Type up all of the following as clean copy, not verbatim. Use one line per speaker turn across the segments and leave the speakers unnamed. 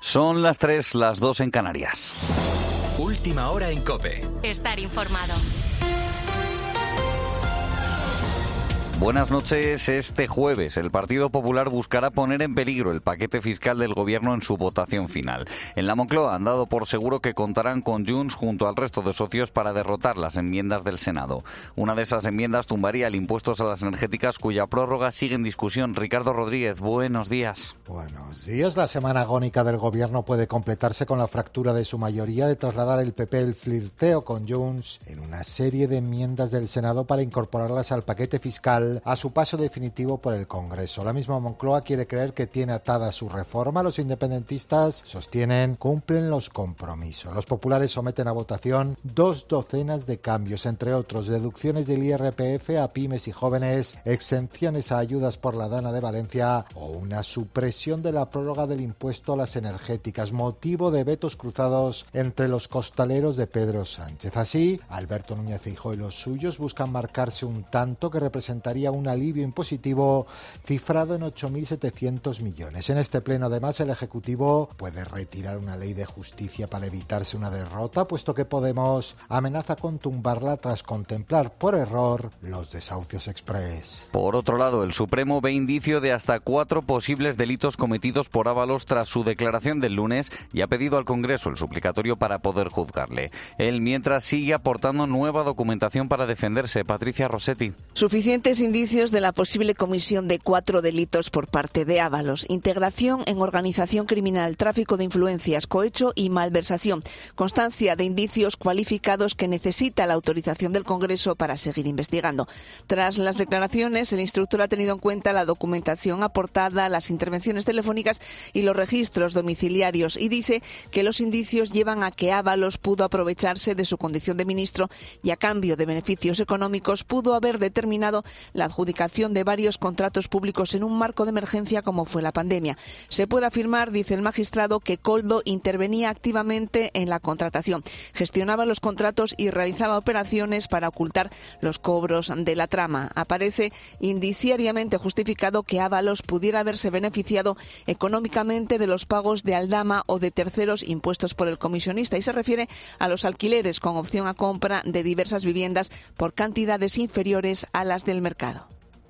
Son las 3, las 2 en Canarias.
Última hora en COPE.
Estar informado.
Buenas noches. Este jueves el Partido Popular buscará poner en peligro el paquete fiscal del Gobierno en su votación final. En la Moncloa han dado por seguro que contarán con Junts junto al resto de socios para derrotar las enmiendas del Senado. Una de esas enmiendas tumbaría el impuesto a las energéticas, cuya prórroga sigue en discusión. Ricardo Rodríguez, buenos días.
Buenos días. La semana agónica del Gobierno puede completarse con la fractura de su mayoría de trasladar el PP el flirteo con Junts en una serie de enmiendas del Senado para incorporarlas al paquete fiscal a su paso definitivo por el Congreso. La misma Moncloa quiere creer que tiene atada su reforma. Los independentistas sostienen cumplen los compromisos. Los populares someten a votación 2 docenas de cambios, entre otros deducciones del IRPF a pymes y jóvenes, exenciones a ayudas por la Dana de Valencia o una supresión de la prórroga del impuesto a las energéticas, motivo de vetos cruzados entre los costaleros de Pedro Sánchez. Así, Alberto Núñez Feijóo y los suyos buscan marcarse un tanto que representaría un alivio impositivo cifrado en 8.700 millones. En este pleno, además, el Ejecutivo puede retirar una ley de justicia para evitarse una derrota, puesto que Podemos amenaza con tumbarla tras contemplar por error los desahucios express.
Por otro lado, el Supremo ve indicio de hasta 4 posibles delitos cometidos por Ábalos tras su declaración del lunes y ha pedido al Congreso el suplicatorio para poder juzgarle. Él, mientras, sigue aportando nueva documentación para defenderse. Patricia Rossetti.
Suficientes indicios de la posible comisión de 4 delitos por parte de Ábalos: integración en organización criminal, tráfico de influencias, cohecho y malversación. Constancia de indicios cualificados que necesita la autorización del Congreso para seguir investigando. Tras las declaraciones, el instructor ha tenido en cuenta la documentación aportada, las intervenciones telefónicas y los registros domiciliarios, y dice que los indicios llevan a que Ábalos pudo aprovecharse de su condición de ministro y, a cambio de beneficios económicos, pudo haber determinado la adjudicación de varios contratos públicos en un marco de emergencia como fue la pandemia. Se puede afirmar, dice el magistrado, que Koldo intervenía activamente en la contratación, gestionaba los contratos y realizaba operaciones para ocultar los cobros de la trama. Aparece indiciariamente justificado que Ábalos pudiera haberse beneficiado económicamente de los pagos de Aldama o de terceros impuestos por el comisionista, y se refiere a los alquileres con opción a compra de diversas viviendas por cantidades inferiores a las del mercado.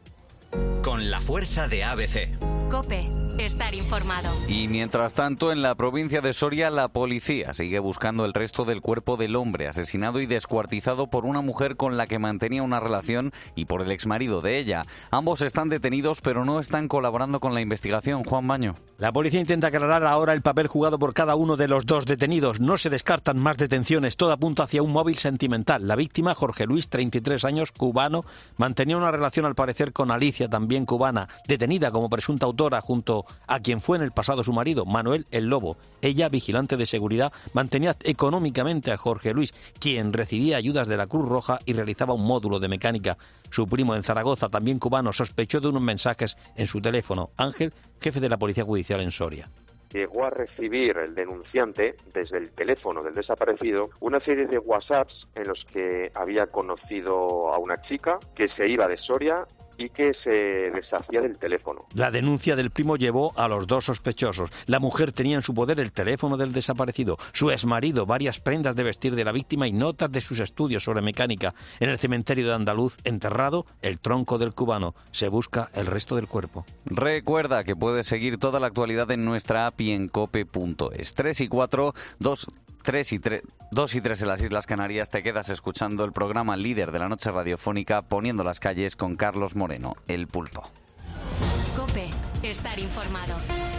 Con la fuerza de ABC.
COPE. Estar informado.
Y mientras tanto, en la provincia de Soria, la policía sigue buscando el resto del cuerpo del hombre asesinado y descuartizado por una mujer con la que mantenía una relación y por el exmarido de ella. Ambos están detenidos, pero no están colaborando con la investigación. Juan Baño.
La policía intenta aclarar ahora el papel jugado por cada uno de los 2 detenidos. No se descartan más detenciones. Todo apunta hacia un móvil sentimental. La víctima, Jorge Luis, 33 años, cubano, mantenía una relación al parecer con Alicia, también cubana, detenida como presunta autora junto a quien fue en el pasado su marido, Manuel el Lobo. Ella, vigilante de seguridad, mantenía económicamente a Jorge Luis, quien recibía ayudas de la Cruz Roja y realizaba un módulo de mecánica. Su primo en Zaragoza, también cubano, sospechó de unos mensajes en su teléfono. Ángel, jefe de la Policía Judicial en Soria.
Llegó a recibir el denunciante desde el teléfono del desaparecido una serie de WhatsApps en los que había conocido a una chica que se iba de Soria y que se deshacía del teléfono.
La denuncia del primo llevó a los 2 sospechosos. La mujer tenía en su poder el teléfono del desaparecido, su exmarido, varias prendas de vestir de la víctima y notas de sus estudios sobre mecánica. En el cementerio de Andaluz, enterrado el tronco del cubano. Se busca el resto del cuerpo.
Recuerda que puedes seguir toda la actualidad en nuestra app y en cope.es. 3 y 4, 2 y 3 en las Islas Canarias. Te quedas escuchando el programa líder de la noche radiofónica, Poniendo las calles, con Carlos Moreno, El Pulpo.
COPE. Estar informado.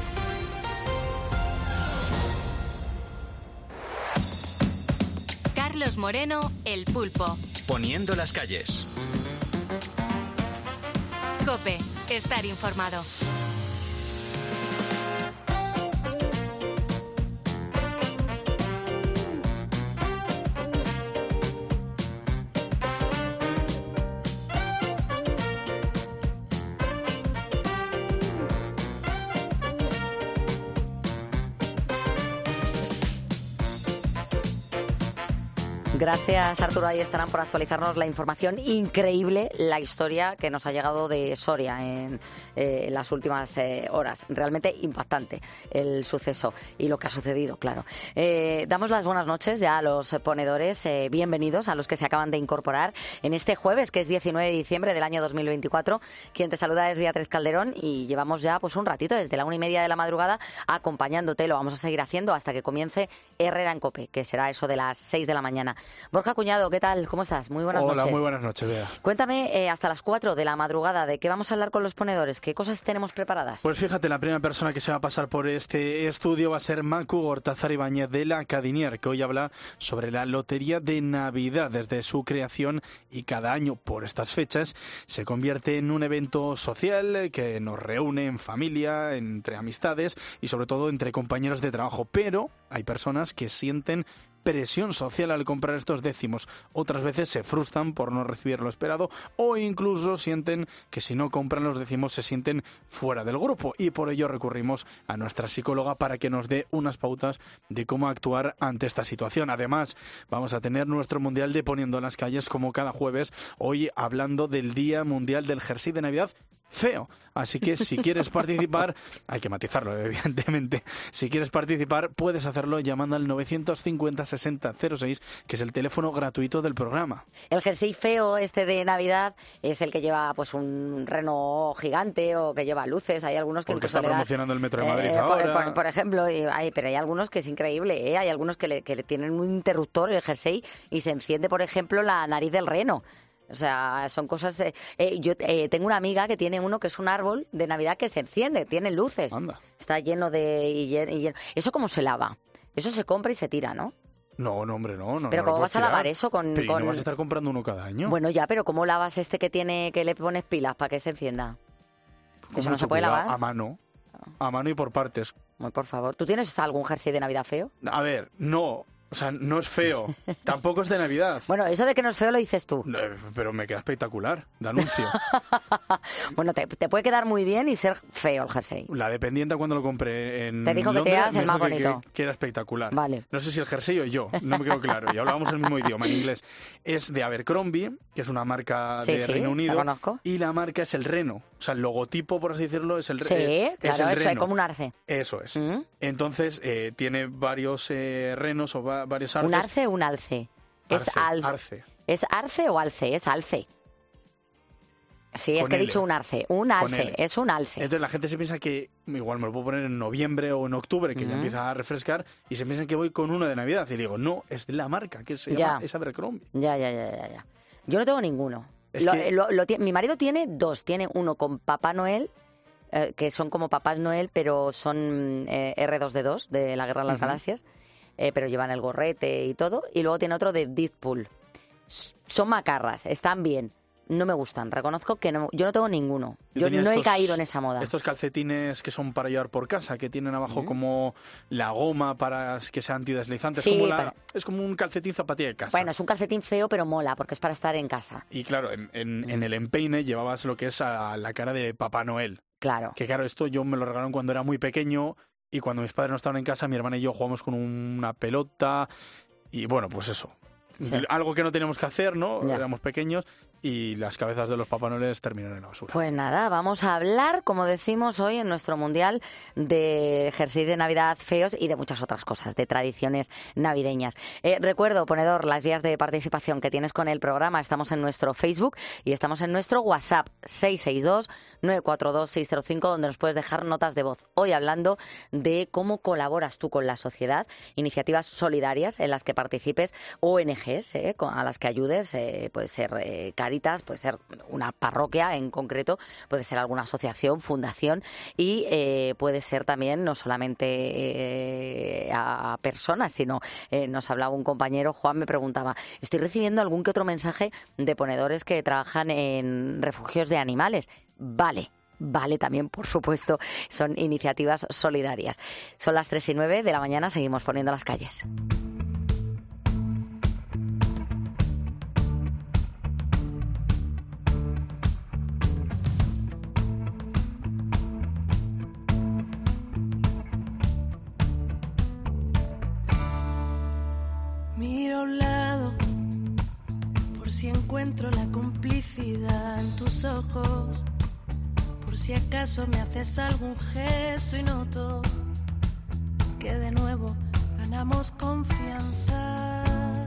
Carlos Moreno, El Pulpo.
Poniendo las calles.
COPE. Estar informado.
Gracias, Arturo. Ahí estarán por actualizarnos la información increíble, la historia que nos ha llegado de Soria en las últimas horas. Realmente impactante el suceso y lo que ha sucedido, claro. Damos las buenas noches ya a los ponedores. Bienvenidos a los que se acaban de incorporar en este jueves, que es 19 de diciembre del año 2024. Quien te saluda es Beatriz Calderón y llevamos ya pues un ratito, desde la 1:30 de la madrugada, acompañándote. Lo vamos a seguir haciendo hasta que comience Herrera en COPE, que será eso de las 6 de la mañana. Borja Cuñado, ¿qué tal? ¿Cómo estás? Muy buenas noches.
Hola, muy buenas noches, Bea.
Cuéntame, hasta las 4 de la madrugada, ¿de qué vamos a hablar con los ponedores? ¿Qué cosas tenemos preparadas?
Pues fíjate, la primera persona que se va a pasar por este estudio va a ser Macu Gortázar Ibáñez de la Cadinier, que hoy habla sobre la Lotería de Navidad. Desde su creación y cada año por estas fechas se convierte en un evento social que nos reúne en familia, entre amistades y sobre todo entre compañeros de trabajo. Pero hay personas que sienten presión social al comprar estos décimos. Otras veces se frustran por no recibir lo esperado o incluso sienten que si no compran los décimos se sienten fuera del grupo, y por ello recurrimos a nuestra psicóloga para que nos dé unas pautas de cómo actuar ante esta situación. Además, vamos a tener nuestro Mundial de Poniendo en las Calles como cada jueves, hoy hablando del Día Mundial del Jersey de Navidad feo. Así que si quieres participar, hay que matizarlo, evidentemente. Si quieres participar, puedes hacerlo llamando al 950 60 06, que es el teléfono gratuito del programa.
El jersey feo este de Navidad es el que lleva pues un reno gigante o que lleva luces. Hay algunos que
porque está promocionando el Metro de Madrid ahora.
Por ejemplo, pero hay algunos que es increíble, ¿eh? Hay algunos que le tienen un interruptor el jersey y se enciende, por ejemplo, la nariz del reno. O sea, son cosas... yo tengo una amiga que tiene uno que es un árbol de Navidad que se enciende, tiene luces.
Anda.
Está lleno de... ¿Eso cómo se lava? Eso se compra y se tira, ¿no?
No, hombre, no.
¿Pero cómo vas a lavar eso con...?
Pero ¿no vas a estar comprando uno cada año?
Bueno, ya, pero ¿cómo lavas este que le pones pilas para que se encienda? Eso no se puede lavar.
A mano y por partes.
Muy por favor. ¿Tú tienes algún jersey de Navidad feo?
A ver, no... O sea, no es feo, tampoco es de Navidad.
Bueno, eso de que no es feo lo dices tú.
Pero me queda espectacular, de anuncio.
Bueno, te puede quedar muy bien y ser feo el jersey.
La dependiente cuando lo compré en
te dijo
Londres,
que te das el más bonito.
Que era espectacular.
Vale.
No sé si el jersey o yo, no me quedó claro. Y hablábamos el mismo idioma, en inglés. Es de Abercrombie, que es una marca de Reino Unido.
La conozco.
Y la marca es el reno. O sea, el logotipo, por así decirlo, es el reno.
Sí, claro,
es
eso es como un arce.
Eso es. Entonces, tiene varios renos o varios arces.
¿Un arce o un alce?
Arce.
¿Es arce o alce? Es alce. Sí, es que he dicho un arce. Un alce, es un alce.
Entonces la gente se piensa que igual me lo puedo poner en noviembre o en octubre, que ya empieza a refrescar, y se piensan que voy con uno de Navidad. Y digo, no, es de la marca, que se llama Abercrombie.
Ya. Yo no tengo ninguno. Mi marido tiene dos. Tiene uno con Papá Noel, que son como Papás Noel, pero son R2D2, de la Guerra de las Galaxias, pero llevan el gorrete y todo. Y luego tiene otro de Deadpool. Son macarras, están bien. No me gustan, reconozco que no, yo no tengo ninguno. Yo no he caído en esa moda.
Estos calcetines que son para llevar por casa, que tienen abajo como la goma para que sea antideslizante.
Sí,
es como un calcetín zapatilla de casa.
Bueno, es un calcetín feo, pero mola, porque es para estar en casa.
Y claro, en el empeine llevabas lo que es a la cara de Papá Noel.
Claro.
Que claro, esto yo me lo regalaron cuando era muy pequeño, y cuando mis padres no estaban en casa, mi hermana y yo jugamos con una pelota, y bueno, pues eso. Sí. Algo que no teníamos que hacer, ¿no? Ya. Éramos pequeños y las cabezas de los Papá Noel terminaron en la basura.
Pues nada, vamos a hablar, como decimos hoy en nuestro Mundial, de jersey de Navidad feos y de muchas otras cosas, de tradiciones navideñas. Recuerdo, ponedor, las vías de participación que tienes con el programa. Estamos en nuestro Facebook y estamos en nuestro WhatsApp 662-942-605, donde nos puedes dejar notas de voz. Hoy hablando de cómo colaboras tú con la sociedad, iniciativas solidarias en las que participes, ONGs a las que ayudes, puede ser Cáritas, puede ser una parroquia en concreto, puede ser alguna asociación, fundación, y puede ser también no solamente a personas, sino nos hablaba un compañero, Juan, me preguntaba, estoy recibiendo algún que otro mensaje de ponedores que trabajan en refugios de animales. Vale, también, por supuesto, son iniciativas solidarias. Son las 3:09 de la mañana, seguimos poniendo las calles.
Miro a un lado, si encuentro la complicidad en tus ojos, por si acaso me haces algún gesto y noto que de nuevo ganamos confianza.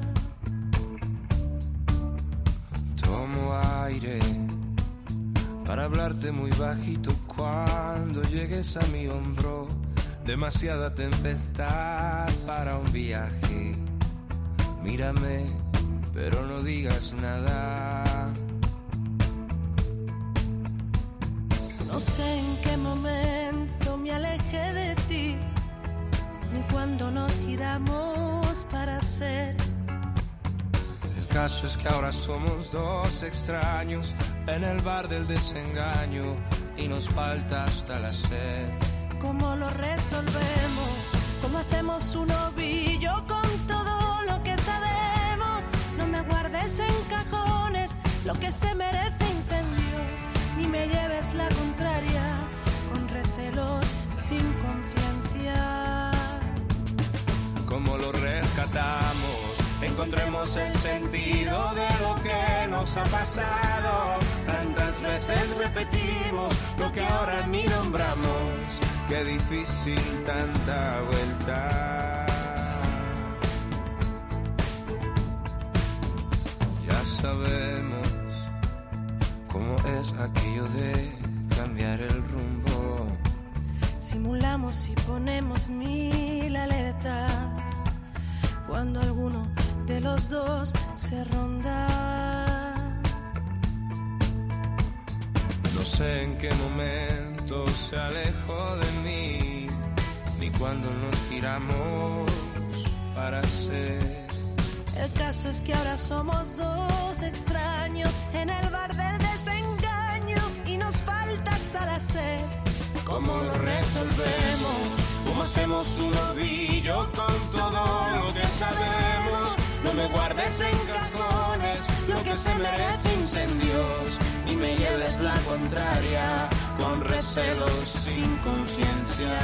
Tomo aire para hablarte muy bajito cuando llegues a mi hombro. Demasiada tempestad para un viaje. Mírame, pero no digas nada.
No sé en qué momento me alejé de ti, ni cuando nos giramos para ser.
El caso es que ahora somos dos extraños en el bar del desengaño y nos falta hasta la sed.
¿Cómo lo resolvemos? ¿Cómo hacemos un ovillo con todo lo que sabemos? No me guardes en cajones lo que se merece incendios, ni me lleves la contraria con recelos sin conciencia.
¿Cómo lo rescatamos? Encontremos el sentido de lo que nos ha pasado. Tantas veces repetimos lo que ahora ni nombramos. Qué difícil tanta vuelta. Ya sabemos cómo es aquello de cambiar el rumbo.
Simulamos y ponemos 1000 alertas cuando alguno de los dos se ronda.
No sé en qué momento se alejó de mí, ni cuando nos giramos para ser.
El caso es que ahora somos dos extraños en el bar del desengaño y nos falta hasta la sed.
¿Cómo lo resolvemos? ¿Cómo hacemos un ovillo con todo lo que sabemos? No me guardes en cajones lo que se merece incendios, ni me lleves la contraria con recelos sin conciencia.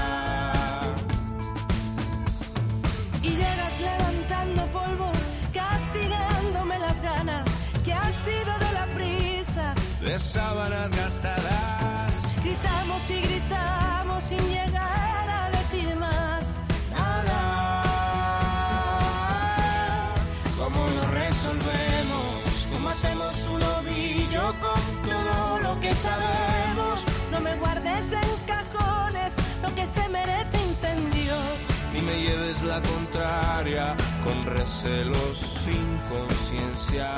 Y llegas levantando polvo, castigándome las ganas que han sido de la prisa,
de sábanas gastadas.
Gritamos y gritamos sin llegar a decir más nada.
¿Cómo lo resolvemos? ¿Cómo hacemos un ovillo con todo lo que sabemos?
No me guardes en cajones lo que se merece incendios,
ni me lleves la contraria con recelos sin conciencia.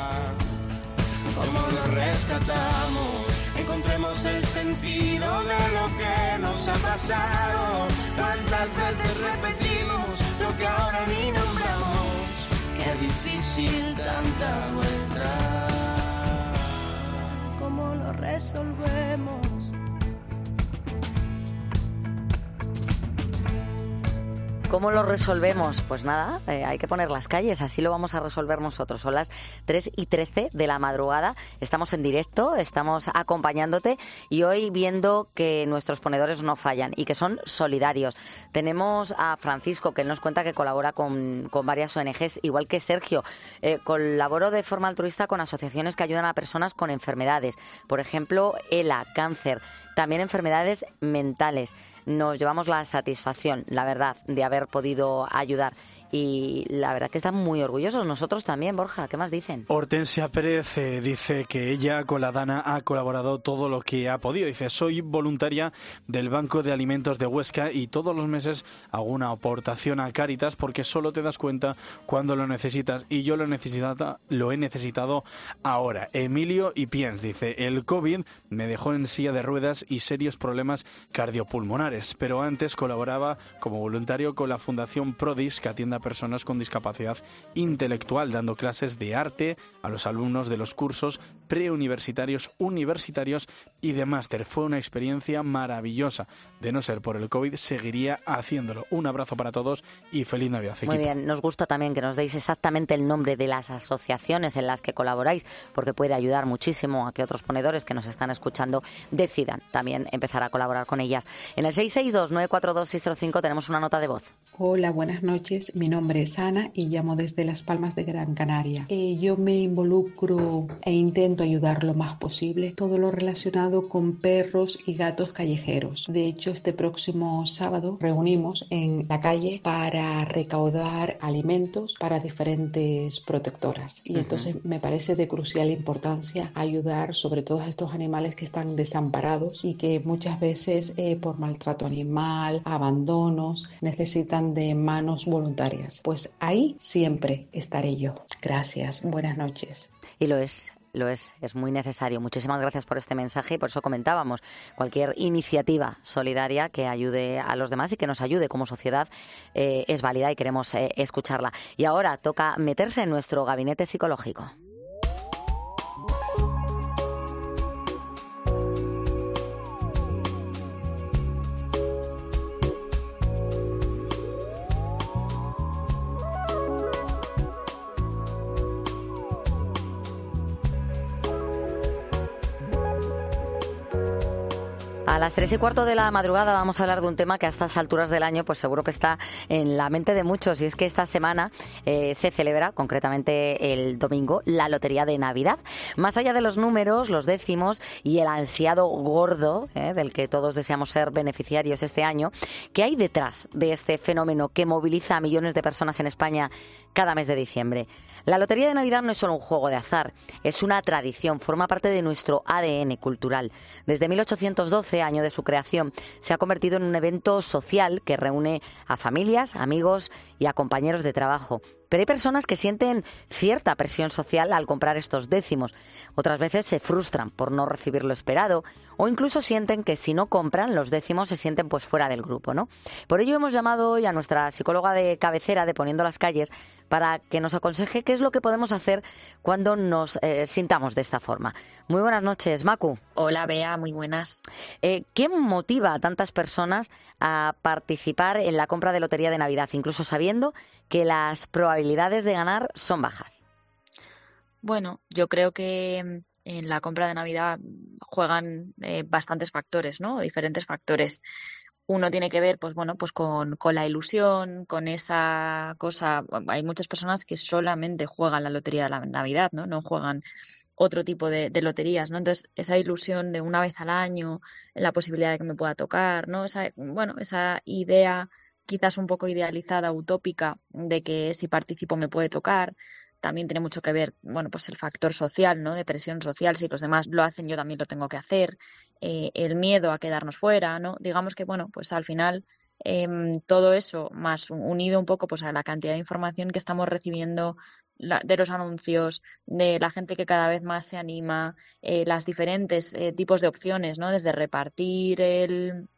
¿Cómo lo rescatamos? Encontremos el sentido de lo que nos ha pasado. Tantas veces repetimos lo que ahora ni nombramos. Qué difícil tanta vuelta.
¿Cómo lo resolvemos?
¿Cómo lo resolvemos? Pues nada, hay que poner las calles, así lo vamos a resolver nosotros. Son las 3:13 de la madrugada, estamos en directo, estamos acompañándote y hoy viendo que nuestros ponedores no fallan y que son solidarios. Tenemos a Francisco, que él nos cuenta que colabora con varias ONGs, igual que Sergio. Colaboro de forma altruista con asociaciones que ayudan a personas con enfermedades, por ejemplo, ELA, cáncer, también enfermedades mentales. Nos llevamos la satisfacción, la verdad, de haber podido ayudar. Y la verdad que están muy orgullosos. Nosotros también, Borja. ¿Qué más dicen?
Hortensia Pérez dice que ella con la Dana ha colaborado todo lo que ha podido. Dice, soy voluntaria del Banco de Alimentos de Huesca y todos los meses hago una aportación a Cáritas porque solo te das cuenta cuando lo necesitas. Y yo lo he necesitado ahora. Emilio Ipiens dice, el COVID me dejó en silla de ruedas y serios problemas cardiopulmonares. Pero antes colaboraba como voluntario con la Fundación Prodis, que atiende a personas con discapacidad intelectual, dando clases de arte a los alumnos de los cursos preuniversitarios, universitarios y de máster. Fue una experiencia maravillosa. De no ser por el COVID, seguiría haciéndolo. Un abrazo para todos y feliz Navidad, equipo.
Muy bien, nos gusta también que nos deis exactamente el nombre de las asociaciones en las que colaboráis, porque puede ayudar muchísimo a que otros ponedores que nos están escuchando decidan también empezar a colaborar con ellas. En el 662-942-605 tenemos una nota de voz.
Hola, buenas noches. Mi nombre es Ana y llamo desde Las Palmas de Gran Canaria. Yo me involucro e intento ayudar lo más posible todo lo relacionado con perros y gatos callejeros. De hecho, este próximo sábado reunimos en la calle para recaudar alimentos para diferentes protectoras. Y entonces me parece de crucial importancia ayudar sobre todo a estos animales que están desamparados y que muchas veces por maltrato animal, abandonos, necesitan de manos voluntarias. Pues ahí siempre estaré yo. Gracias, buenas noches.
Y lo es muy necesario. Muchísimas gracias por este mensaje y por eso comentábamos, cualquier iniciativa solidaria que ayude a los demás y que nos ayude como sociedad es válida y queremos escucharla. Y ahora toca meterse en nuestro gabinete psicológico. A las 3:15 de la madrugada vamos a hablar de un tema que a estas alturas del año pues seguro que está en la mente de muchos, y es que esta semana se celebra, concretamente el domingo, la Lotería de Navidad. Más allá de los números, los décimos y el ansiado gordo, del que todos deseamos ser beneficiarios este año, ¿qué hay detrás de este fenómeno que moviliza a millones de personas en España cada mes de diciembre? La Lotería de Navidad no es solo un juego de azar, es una tradición, forma parte de nuestro ADN cultural. Desde 1812, año de su creación, se ha convertido en un evento social que reúne a familias, amigos y a compañeros de trabajo. Pero hay personas que sienten cierta presión social al comprar estos décimos. Otras veces se frustran por no recibir lo esperado o incluso sienten que si no compran los décimos se sienten pues fuera del grupo, ¿no? Por ello hemos llamado hoy a nuestra psicóloga de cabecera de Poniendo las Calles para que nos aconseje qué es lo que podemos hacer cuando nos sintamos de esta forma. Muy buenas noches, Macu.
Hola, Bea, muy buenas.
¿Qué motiva a tantas personas a participar en la compra de Lotería de Navidad, incluso sabiendo que las probabilidades de ganar son bajas?
Bueno, yo creo que en la compra de Navidad juegan bastantes factores, ¿no? Diferentes factores. Uno tiene que ver, pues bueno, pues con la ilusión, con esa cosa. Hay muchas personas que solamente juegan la Lotería de la Navidad, ¿no? No juegan otro tipo de loterías, ¿no? Entonces, esa ilusión de una vez al año, la posibilidad de que me pueda tocar, ¿no? Esa idea quizás un poco idealizada, utópica, de que si participo me puede tocar. También tiene mucho que ver, bueno, pues el factor social, ¿no? De presión social, si los demás lo hacen, yo también lo tengo que hacer. El miedo a quedarnos fuera, ¿no? Digamos que, bueno, pues al final todo eso, más unido un poco pues a la cantidad de información que estamos recibiendo de los anuncios, de la gente que cada vez más se anima, las diferentes tipos de opciones, ¿no? Desde repartir el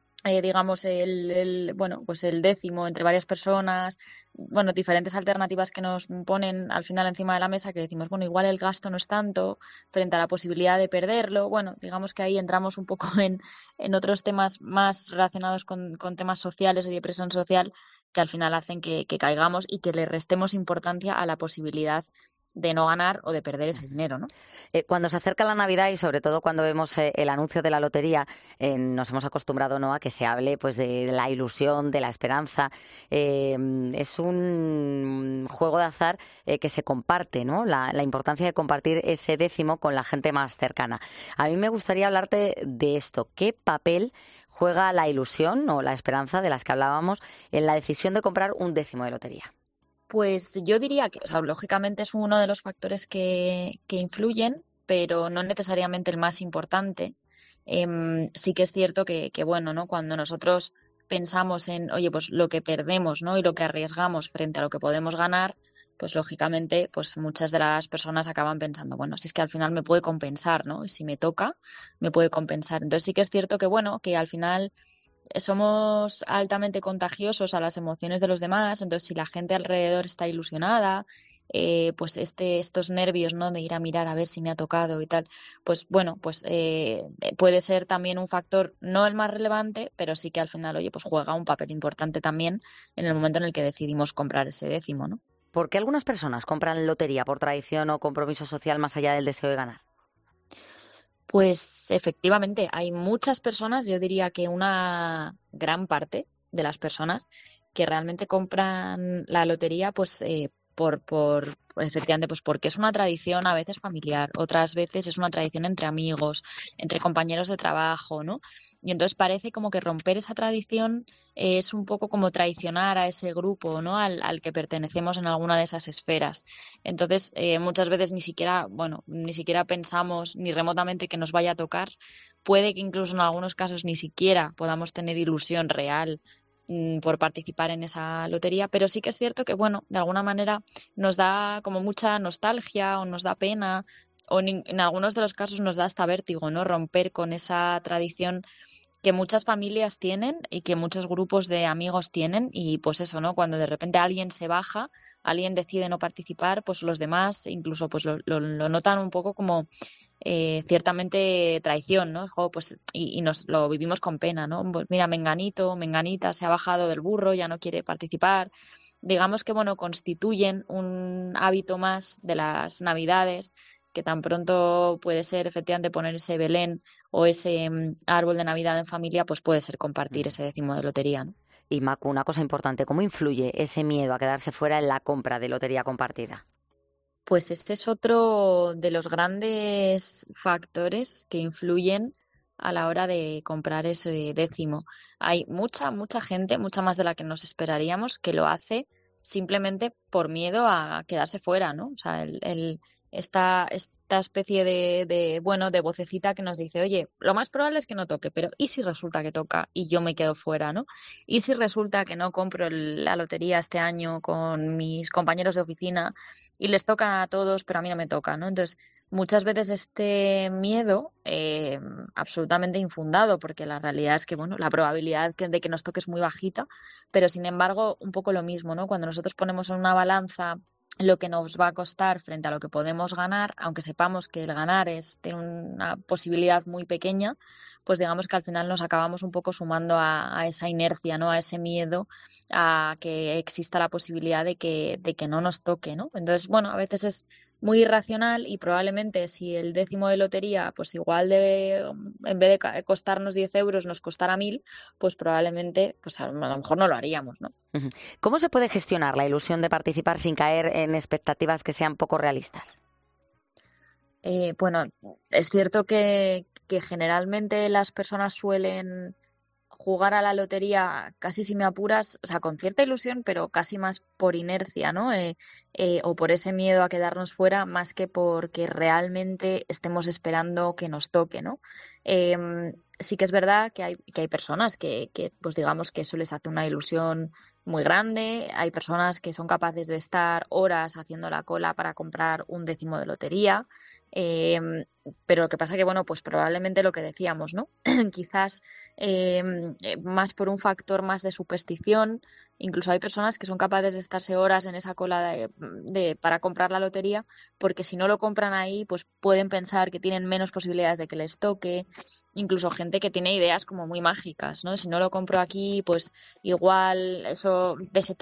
décimo entre varias personas, bueno, diferentes alternativas que nos ponen al final encima de la mesa, que decimos, bueno, igual el gasto no es tanto frente a la posibilidad de perderlo. Bueno, digamos que ahí entramos un poco en otros temas más relacionados con temas sociales y de presión social, que al final hacen que caigamos y que le restemos importancia a la posibilidad de no ganar o de perder ese dinero, ¿no?
Cuando se acerca la Navidad y sobre todo cuando vemos el anuncio de la lotería, nos hemos acostumbrado, ¿no?, a que se hable pues de la ilusión, de la esperanza. Es un juego de azar que se comparte, ¿no? La importancia de compartir ese décimo con la gente más cercana. A mí me gustaría hablarte de esto. ¿Qué papel juega la ilusión o la esperanza de las que hablábamos en la decisión de comprar un décimo de lotería?
Pues yo diría que, lógicamente es uno de los factores que influyen, pero no necesariamente el más importante. Sí que es cierto que bueno, ¿no? Cuando nosotros pensamos en, oye, pues lo que perdemos, ¿no?, y lo que arriesgamos frente a lo que podemos ganar, pues lógicamente, pues muchas de las personas acaban pensando, bueno, si es que al final me puede compensar, ¿no? Y si me toca, me puede compensar. Entonces sí que es cierto que, bueno, que al final somos altamente contagiosos a las emociones de los demás. Entonces, si la gente alrededor está ilusionada, pues estos nervios, ¿no?, de ir a mirar a ver si me ha tocado y tal, pues bueno, pues puede ser también un factor, no el más relevante, pero sí que al final, oye, pues juega un papel importante también en el momento en el que decidimos comprar ese décimo, ¿no?
¿Por qué algunas personas compran lotería por tradición o compromiso social más allá del deseo de ganar?
Pues efectivamente, hay muchas personas, yo diría que una gran parte de las personas que realmente compran la lotería, pues efectivamente, pues porque es una tradición a veces familiar, otras veces es una tradición entre amigos, entre compañeros de trabajo, ¿no? Y entonces parece como que romper esa tradición es un poco como traicionar a ese grupo, ¿no? Al que pertenecemos en alguna de esas esferas. Entonces, muchas veces ni siquiera pensamos ni remotamente que nos vaya a tocar. Puede que incluso en algunos casos ni siquiera podamos tener ilusión real por participar en esa lotería, pero sí que es cierto que, bueno, de alguna manera nos da como mucha nostalgia o nos da pena o en algunos de los casos nos da hasta vértigo, ¿no? Romper con esa tradición que muchas familias tienen y que muchos grupos de amigos tienen y pues eso, ¿no? Cuando de repente alguien se baja, alguien decide no participar, pues los demás incluso pues lo notan un poco como ciertamente traición, ¿no? Pues, y nos lo vivimos con pena, ¿no? Pues mira, Menganita se ha bajado del burro, ya no quiere participar. Digamos que, bueno, constituyen un hábito más de las Navidades, que tan pronto puede ser efectivamente poner ese Belén o ese árbol de Navidad en familia, pues puede ser compartir ese décimo de lotería, ¿no?
Y Macu, una cosa importante, ¿cómo influye ese miedo a quedarse fuera en la compra de lotería compartida?
Pues este es otro de los grandes factores que influyen a la hora de comprar ese décimo. Hay mucha gente, mucha más de la que nos esperaríamos, que lo hace simplemente por miedo a quedarse fuera, ¿no? O sea, esta especie de vocecita que nos dice, oye, lo más probable es que no toque, pero ¿y si resulta que toca y yo me quedo fuera, ¿no? ¿Y si resulta que no compro la lotería este año con mis compañeros de oficina y les toca a todos, pero a mí no me toca, ¿no? Entonces, muchas veces este miedo, absolutamente infundado, porque la realidad es que, bueno, la probabilidad de que nos toque es muy bajita, pero sin embargo, un poco lo mismo, ¿no? Cuando nosotros ponemos en una balanza lo que nos va a costar frente a lo que podemos ganar, aunque sepamos que el ganar tiene una posibilidad muy pequeña, pues digamos que al final nos acabamos un poco sumando a esa inercia, ¿no? A ese miedo a que exista la posibilidad de que no nos toque, ¿no? Entonces, bueno, a veces es muy irracional y probablemente si el décimo de lotería, pues igual en vez de costarnos 10 euros nos costara 1.000, pues probablemente, pues a lo mejor no lo haríamos, ¿no?
¿Cómo se puede gestionar la ilusión de participar sin caer en expectativas que sean poco realistas?
Bueno, es cierto que generalmente las personas suelen jugar a la lotería casi, si me apuras, o sea, con cierta ilusión, pero casi más por inercia, ¿no? O por ese miedo a quedarnos fuera, más que porque realmente estemos esperando que nos toque, ¿no? Sí que es verdad que hay personas que, pues digamos que eso les hace una ilusión muy grande. Hay personas que son capaces de estar horas haciendo la cola para comprar un décimo de lotería. Pero lo que pasa que, bueno, pues probablemente lo que decíamos, ¿no? Quizás más por un factor más de superstición. Incluso hay personas que son capaces de estarse horas en esa cola para comprar la lotería, porque si no lo compran ahí, pues pueden pensar que tienen menos posibilidades de que les toque. Incluso gente que tiene ideas como muy mágicas, ¿no? Si no lo compro aquí, pues igual eso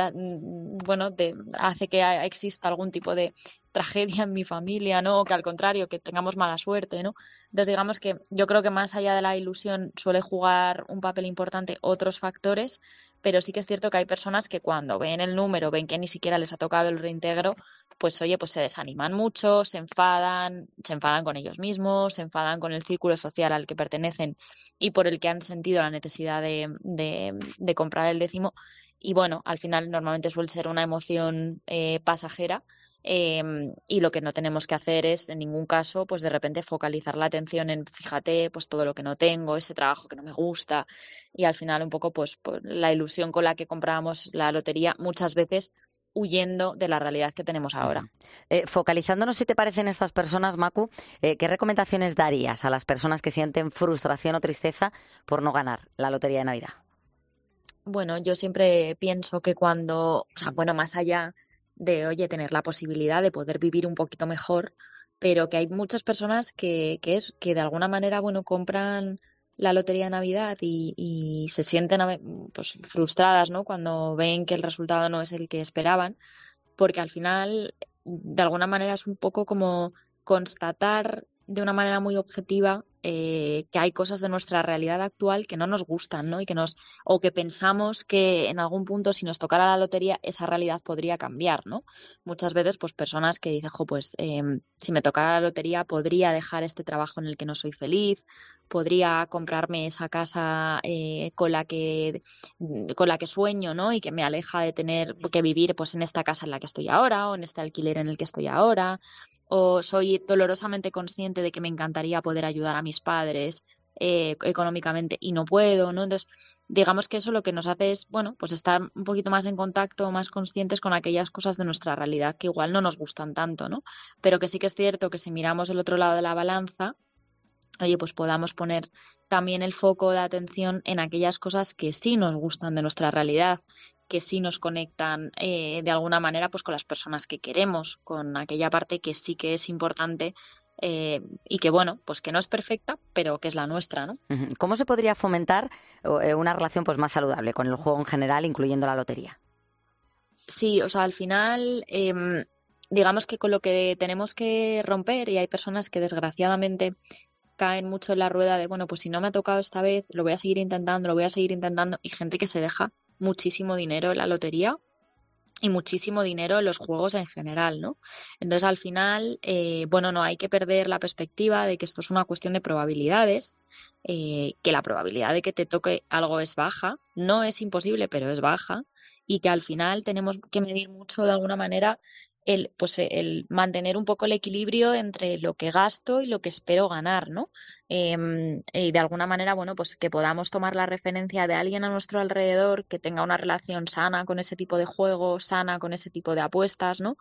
hace que exista algún tipo de tragedia en mi familia, ¿no? O que al contrario, que tengamos mala suerte, ¿no? Entonces, digamos que yo creo que más allá de la ilusión suele jugar un papel importante otros factores, pero sí que es cierto que hay personas que cuando ven el número, ven que ni siquiera les ha tocado el reintegro, pues oye, pues se desaniman mucho, se enfadan con ellos mismos, se enfadan con el círculo social al que pertenecen y por el que han sentido la necesidad de comprar el décimo. Y bueno, al final normalmente suele ser una emoción pasajera. Y lo que no tenemos que hacer es en ningún caso pues de repente focalizar la atención en fíjate pues todo lo que no tengo, ese trabajo que no me gusta y al final un poco pues la ilusión con la que compramos la lotería muchas veces huyendo de la realidad que tenemos ahora.
Focalizándonos, si te parecen estas personas, Macu, ¿qué recomendaciones darías a las personas que sienten frustración o tristeza por no ganar la lotería de Navidad?
Bueno, yo siempre pienso que más allá de, oye, tener la posibilidad de poder vivir un poquito mejor, pero que hay muchas personas que de alguna manera, bueno, compran la lotería de Navidad y se sienten pues frustradas, ¿no? Cuando ven que el resultado no es el que esperaban, porque al final, de alguna manera, es un poco como constatar de una manera muy objetiva que hay cosas de nuestra realidad actual que no nos gustan, ¿no? O que pensamos que en algún punto, si nos tocara la lotería, esa realidad podría cambiar, ¿no? Muchas veces, pues personas que dicen, si me tocara la lotería, podría dejar este trabajo en el que no soy feliz, podría comprarme esa casa con la que sueño, ¿no? Y que me aleja de tener que vivir pues en esta casa en la que estoy ahora, o en este alquiler en el que estoy ahora, o soy dolorosamente consciente de que me encantaría poder ayudar a mis padres económicamente y no puedo, ¿no? Entonces, digamos que eso lo que nos hace es, bueno, pues estar un poquito más en contacto, más conscientes con aquellas cosas de nuestra realidad que igual no nos gustan tanto, ¿no? Pero que sí que es cierto que si miramos el otro lado de la balanza, pues podamos poner también el foco de atención en aquellas cosas que sí nos gustan de nuestra realidad, que sí nos conectan de alguna manera pues con las personas que queremos, con aquella parte que sí que es importante y que, bueno, pues que no es perfecta, pero que es la nuestra, ¿no?
¿Cómo se podría fomentar una relación pues más saludable con el juego en general, incluyendo la lotería?
Sí, al final, digamos que con lo que tenemos que romper, y hay personas que desgraciadamente caen mucho en la rueda de, bueno, pues si no me ha tocado esta vez, lo voy a seguir intentando, y gente que se deja muchísimo dinero en la lotería y muchísimo dinero en los juegos en general, ¿no? Entonces, al final, no hay que perder la perspectiva de que esto es una cuestión de probabilidades, que la probabilidad de que te toque algo es baja, no es imposible, pero es baja, y que al final tenemos que medir mucho de alguna manera el mantener un poco el equilibrio entre lo que gasto y lo que espero ganar, ¿no? Y de alguna manera, pues que podamos tomar la referencia de alguien a nuestro alrededor que tenga una relación sana con ese tipo de juego, sana con ese tipo de apuestas, ¿no?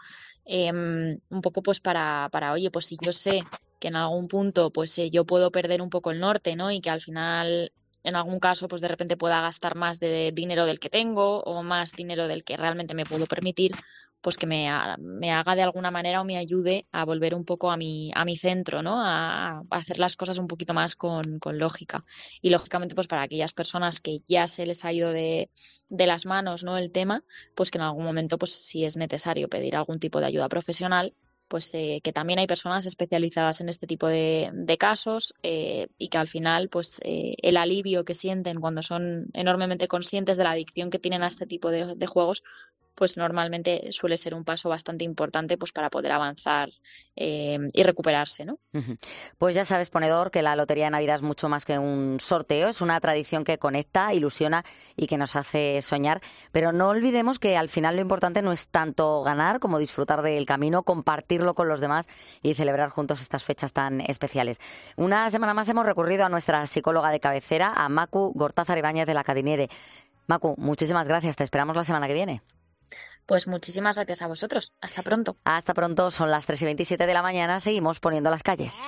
Un poco pues para pues si yo sé que en algún punto pues yo puedo perder un poco el norte, ¿no? Y que al final en algún caso pues de repente pueda gastar más de dinero del que tengo o más dinero del que realmente me puedo permitir, pues que me haga de alguna manera o me ayude a volver un poco a mi centro, ¿no? A hacer las cosas un poquito más con lógica. Y lógicamente, pues para aquellas personas que ya se les ha ido de las manos, ¿no? El tema, pues que en algún momento, pues si es necesario pedir algún tipo de ayuda profesional, pues que también hay personas especializadas en este tipo de casos y que al final, pues el alivio que sienten cuando son enormemente conscientes de la adicción que tienen a este tipo de juegos, pues normalmente suele ser un paso bastante importante pues para poder avanzar y recuperarse, ¿no?
Pues ya sabes, ponedor, que la Lotería de Navidad es mucho más que un sorteo, es una tradición que conecta, ilusiona y que nos hace soñar, pero no olvidemos que al final lo importante no es tanto ganar como disfrutar del camino, compartirlo con los demás y celebrar juntos estas fechas tan especiales. Una semana más hemos recurrido a nuestra psicóloga de cabecera, a Macu Gortázar Ibáñez de la Cadiniere. Macu, muchísimas gracias, te esperamos la semana que viene.
Pues muchísimas gracias a vosotros. Hasta pronto.
Hasta pronto. Son las 3:27 de la mañana. Seguimos poniendo las calles.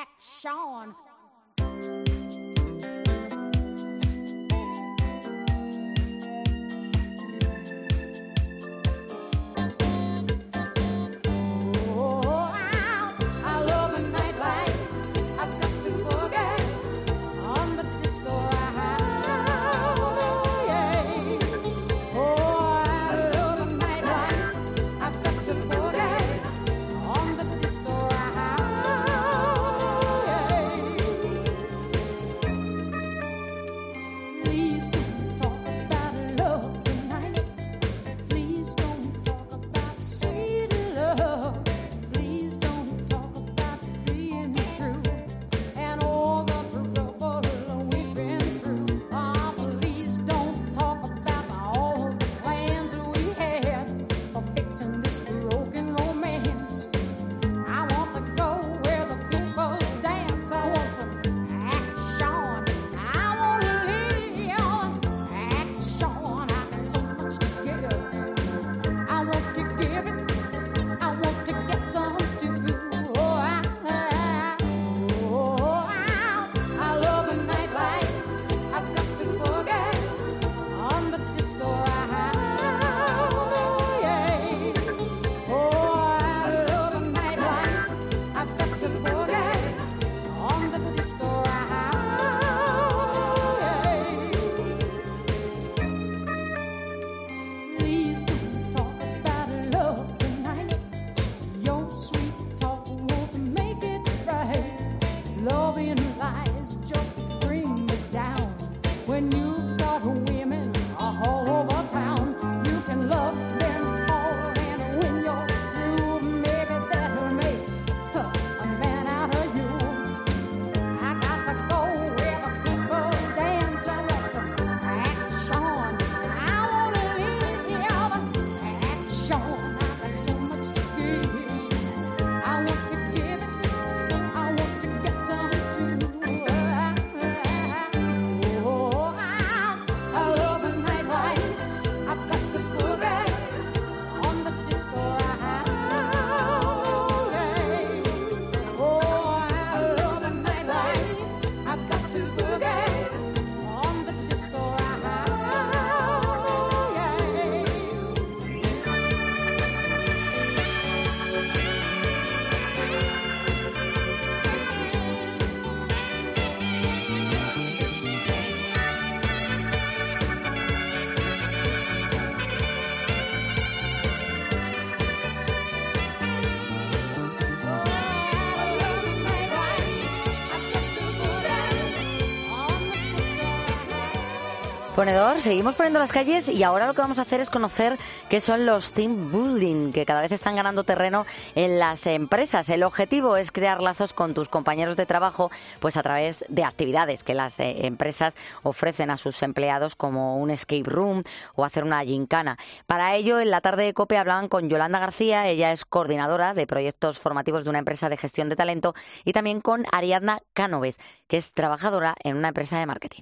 Ponedor, seguimos poniendo las calles y ahora lo que vamos a hacer es conocer qué son los team building, que cada vez están ganando terreno en las empresas. El objetivo es crear lazos con tus compañeros de trabajo, pues a través de actividades que las empresas ofrecen a sus empleados, como un escape room o hacer una gincana. Para ello, en la tarde de COPE hablaban con Yolanda García, ella es coordinadora de proyectos formativos de una empresa de gestión de talento, y también con Ariadna Cánoves, que es trabajadora en una empresa de marketing.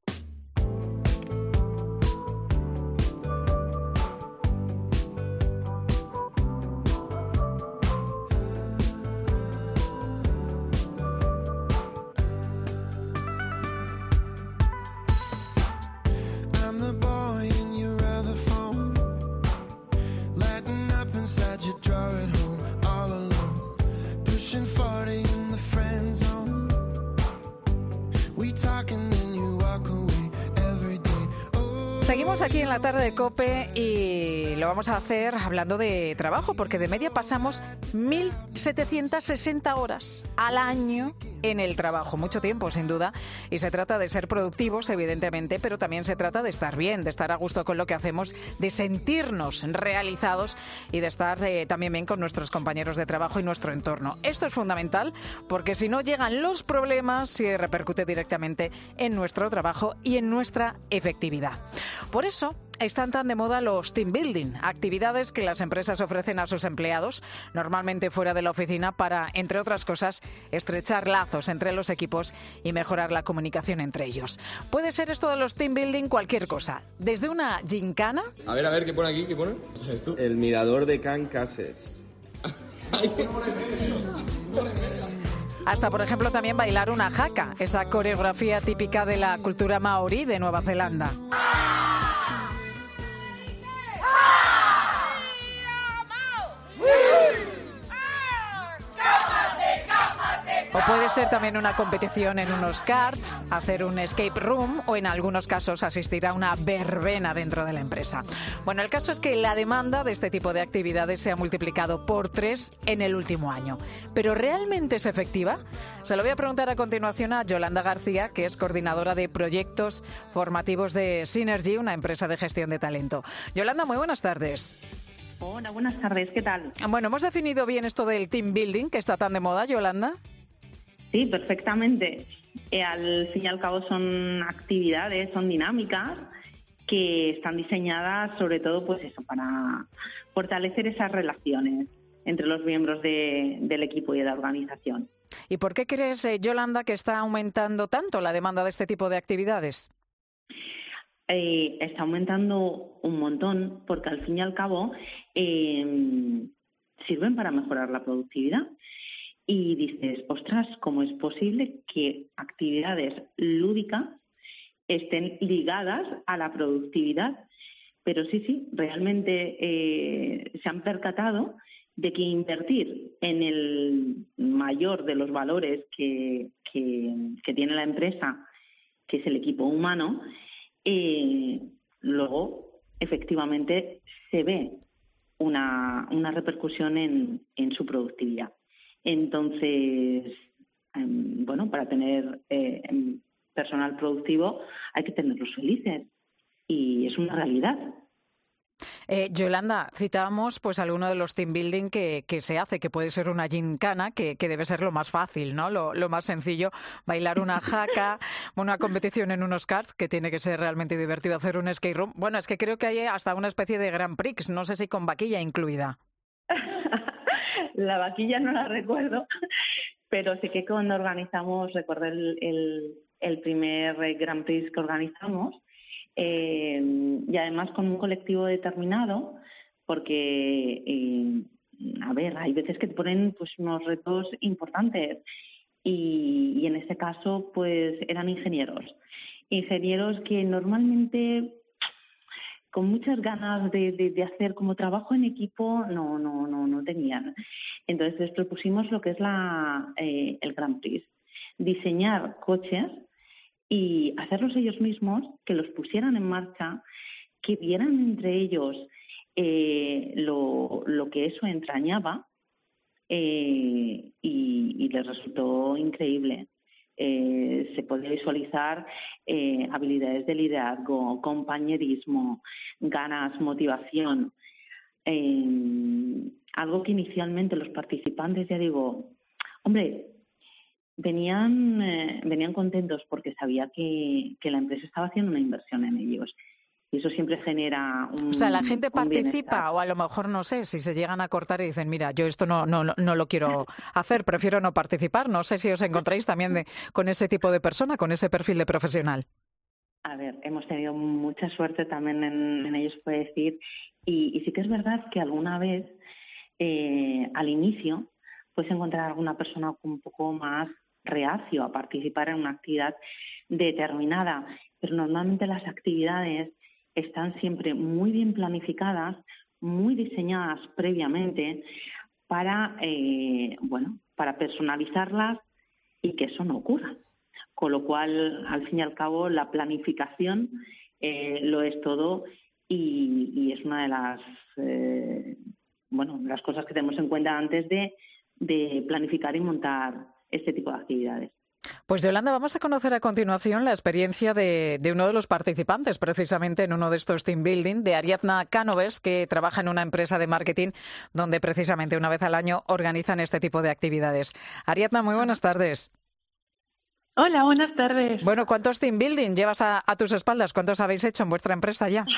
Seguimos aquí en la tarde de COPE y lo vamos a hacer hablando de trabajo, porque de media pasamos 1.760 horas al año en el trabajo. Mucho tiempo, sin duda, y se trata de ser productivos, evidentemente, pero también se trata de estar bien, de estar a gusto con lo que hacemos, de sentirnos realizados y de estar también bien con nuestros compañeros de trabajo y nuestro entorno. Esto es fundamental, porque si no llegan los problemas y repercute directamente en nuestro trabajo y en nuestra efectividad. Por eso están tan de moda los team building, actividades que las empresas ofrecen a sus empleados, normalmente fuera de la oficina, para, entre otras cosas, estrechar lazos entre los equipos y mejorar la comunicación entre ellos. Puede ser esto de los team building cualquier cosa, desde una gincana...
A ver, ¿qué pone aquí? ¿Qué pone? El mirador de Can Cases.
Hasta, por ejemplo, también bailar una haka, esa coreografía típica de la cultura maorí de Nueva Zelanda. O puede ser también una competición en unos karts, hacer un escape room o en algunos casos asistir a una verbena dentro de la empresa. Bueno, el caso es que la demanda de este tipo de actividades se ha multiplicado por 3 en el último año. ¿Pero realmente es efectiva? Se lo voy a preguntar a continuación a Yolanda García, que es coordinadora de proyectos formativos de Synergy, una empresa de gestión de talento. Yolanda, muy buenas tardes.
Hola, buenas tardes, ¿qué tal?
Bueno, ¿hemos definido bien esto del team building que está tan de moda, Yolanda?
Sí, perfectamente. Al fin y al cabo son actividades, son dinámicas que están diseñadas sobre todo pues eso, para fortalecer esas relaciones entre los miembros del equipo y de la organización.
¿Y por qué crees, Yolanda, que está aumentando tanto la demanda de este tipo de actividades?
Está aumentando un montón porque al fin y al cabo sirven para mejorar la productividad. Y dices, ostras, ¿cómo es posible que actividades lúdicas estén ligadas a la productividad? Pero sí, realmente se han percatado de que invertir en el mayor de los valores que tiene la empresa, que es el equipo humano, luego efectivamente se ve una repercusión en su productividad. Entonces, para tener personal productivo hay que tenerlos felices y es una realidad.
Yolanda, citábamos pues alguno de los team building que se hace, que puede ser una gincana, que debe ser lo más fácil, ¿no? Lo más sencillo, bailar una haka, una competición en unos karts, que tiene que ser realmente divertido, hacer un skate room. Bueno, es que creo que hay hasta una especie de Grand Prix, no sé si con vaquilla incluida.
La vaquilla no la recuerdo, pero sí que cuando organizamos, recuerdo el primer Grand Prix que organizamos, y además con un colectivo determinado, porque, hay veces que te ponen pues unos retos importantes y en este caso pues eran ingenieros que normalmente con muchas ganas de hacer como trabajo en equipo no tenían. Entonces les propusimos lo que es el Grand Prix, diseñar coches y hacerlos ellos mismos, que los pusieran en marcha, que vieran entre ellos lo que eso entrañaba, y les resultó increíble. se puede visualizar habilidades de liderazgo, compañerismo, ganas, motivación. Algo que inicialmente los participantes, ya digo, hombre, venían contentos porque sabía que la empresa estaba haciendo una inversión en ellos. Y eso siempre genera un...
O sea, la gente participa
bienestar.
o a lo mejor, no sé, si se llegan a cortar y dicen, mira, yo esto no lo quiero hacer, prefiero no participar. No sé si os encontráis también con ese tipo de persona, con ese perfil de profesional.
A ver, hemos tenido mucha suerte también en ellos, puede decir. Y sí que es verdad que alguna vez, al inicio, puedes encontrar alguna persona un poco más reacio a participar en una actividad determinada. Pero normalmente las actividades están siempre muy bien planificadas, muy diseñadas previamente para personalizarlas y que eso no ocurra. Con lo cual, al fin y al cabo, la planificación lo es todo y es una de las cosas que tenemos en cuenta antes de planificar y montar este tipo de actividades.
Pues Yolanda, vamos a conocer a continuación la experiencia de uno de los participantes, precisamente en uno de estos team building, de Ariadna Cánovas, que trabaja en una empresa de marketing donde precisamente una vez al año organizan este tipo de actividades. Ariadna, muy buenas tardes.
Hola, buenas tardes.
Bueno, ¿cuántos team building llevas a tus espaldas? ¿Cuántos habéis hecho en vuestra empresa ya?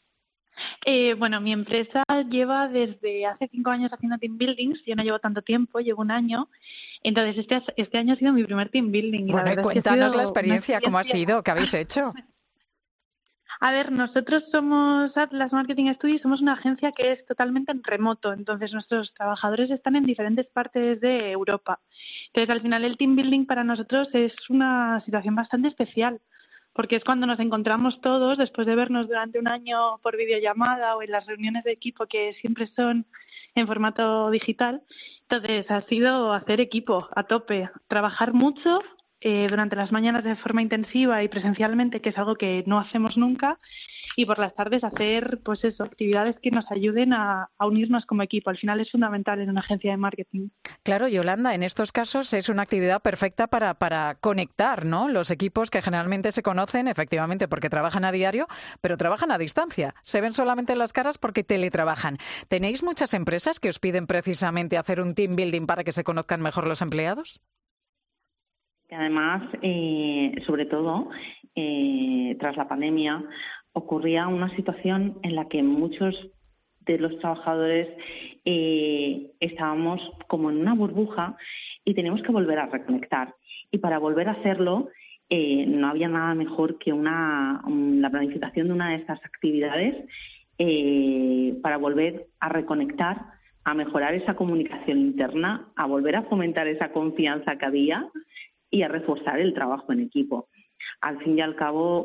Mi empresa lleva desde hace 5 años haciendo team buildings. Yo no llevo tanto tiempo, llevo un año. Entonces, este año ha sido mi primer team building.
Bueno, y cuéntanos la experiencia, ¿cómo ha sido? ¿Qué habéis hecho?
A ver, nosotros somos Atlas Marketing Studios, somos una agencia que es totalmente en remoto. Entonces, nuestros trabajadores están en diferentes partes de Europa. Entonces, al final, el team building para nosotros es una situación bastante especial, porque es cuando nos encontramos todos después de vernos durante un año por videollamada o en las reuniones de equipo que siempre son en formato digital. Entonces, ha sido hacer equipo a tope, trabajar mucho durante las mañanas de forma intensiva y presencialmente, que es algo que no hacemos nunca, y por las tardes hacer, pues eso, actividades que nos ayuden a unirnos como equipo. Al final es fundamental en una agencia de marketing.
Claro, Yolanda, en estos casos es una actividad perfecta para conectar, ¿no? Los equipos que generalmente se conocen, efectivamente, porque trabajan a diario, pero trabajan a distancia. Se ven solamente las caras porque teletrabajan. ¿Tenéis muchas empresas que os piden precisamente hacer un team building para que se conozcan mejor los empleados?
Además, sobre todo, tras la pandemia, ocurría una situación en la que muchos de los trabajadores estábamos como en una burbuja y teníamos que volver a reconectar. Y para volver a hacerlo, no había nada mejor que la planificación de una de estas actividades para volver a reconectar, a mejorar esa comunicación interna, a volver a fomentar esa confianza que había y a reforzar el trabajo en equipo. Al fin y al cabo,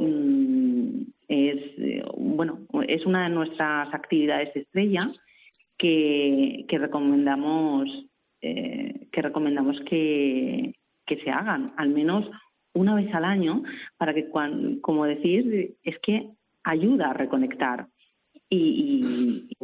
es una de nuestras actividades estrella que recomendamos que se hagan al menos una vez al año, para que, como decís, es que ayuda a reconectar. Y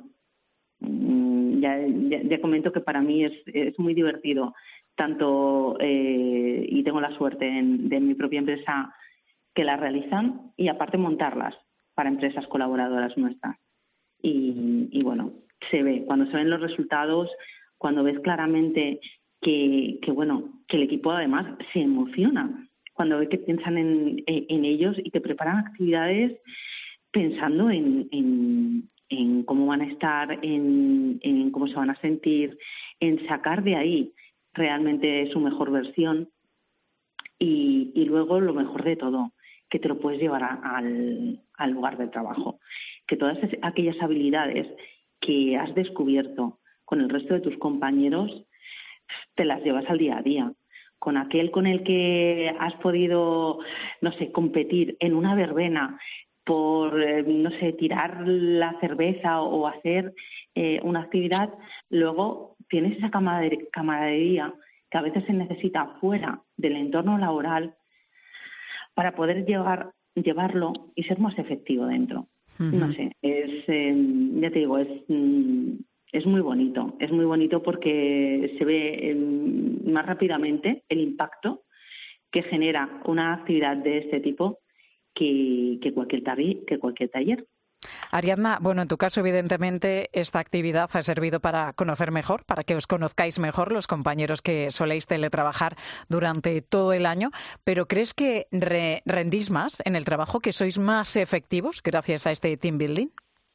ya comento que para mí es muy divertido, tanto y tengo la suerte de mi propia empresa que las realizan, y aparte montarlas para empresas colaboradoras nuestras. Y bueno, se ve, cuando se ven los resultados, cuando ves claramente que el equipo además se emociona, cuando ve que piensan en ellos y que preparan actividades pensando en cómo van a estar, en cómo se van a sentir, en sacar de ahí realmente su mejor versión, y luego lo mejor de todo, que te lo puedes llevar al lugar de trabajo, que todas aquellas habilidades que has descubierto con el resto de tus compañeros te las llevas al día a día. Con aquel con el que has podido, competir en una verbena por, tirar la cerveza o hacer una actividad, luego tienes esa camaradería que a veces se necesita fuera del entorno laboral para poder llevarlo y ser más efectivo dentro. Uh-huh. No sé, ya te digo, es muy bonito porque se ve más rápidamente el impacto que genera una actividad de este tipo que cualquier taller.
Ariadna, bueno, en tu caso, evidentemente, esta actividad ha servido para conocer mejor, para que os conozcáis mejor los compañeros que soléis teletrabajar durante todo el año, pero ¿crees que rendís más en el trabajo, que sois más efectivos gracias a este team building?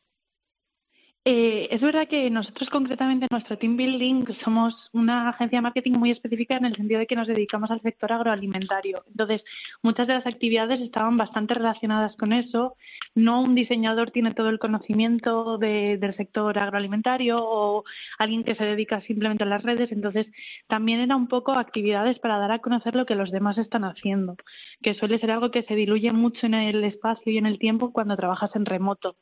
Es verdad que nosotros concretamente en nuestro team building somos una agencia de marketing muy específica en el sentido de que nos dedicamos al sector agroalimentario. Entonces, muchas de las actividades estaban bastante relacionadas con eso. No un diseñador tiene todo el conocimiento del sector agroalimentario o alguien que se dedica simplemente a las redes. Entonces, también era un poco actividades para dar a conocer lo que los demás están haciendo, que suele ser algo que se diluye mucho en el espacio y en el tiempo cuando trabajas en remoto.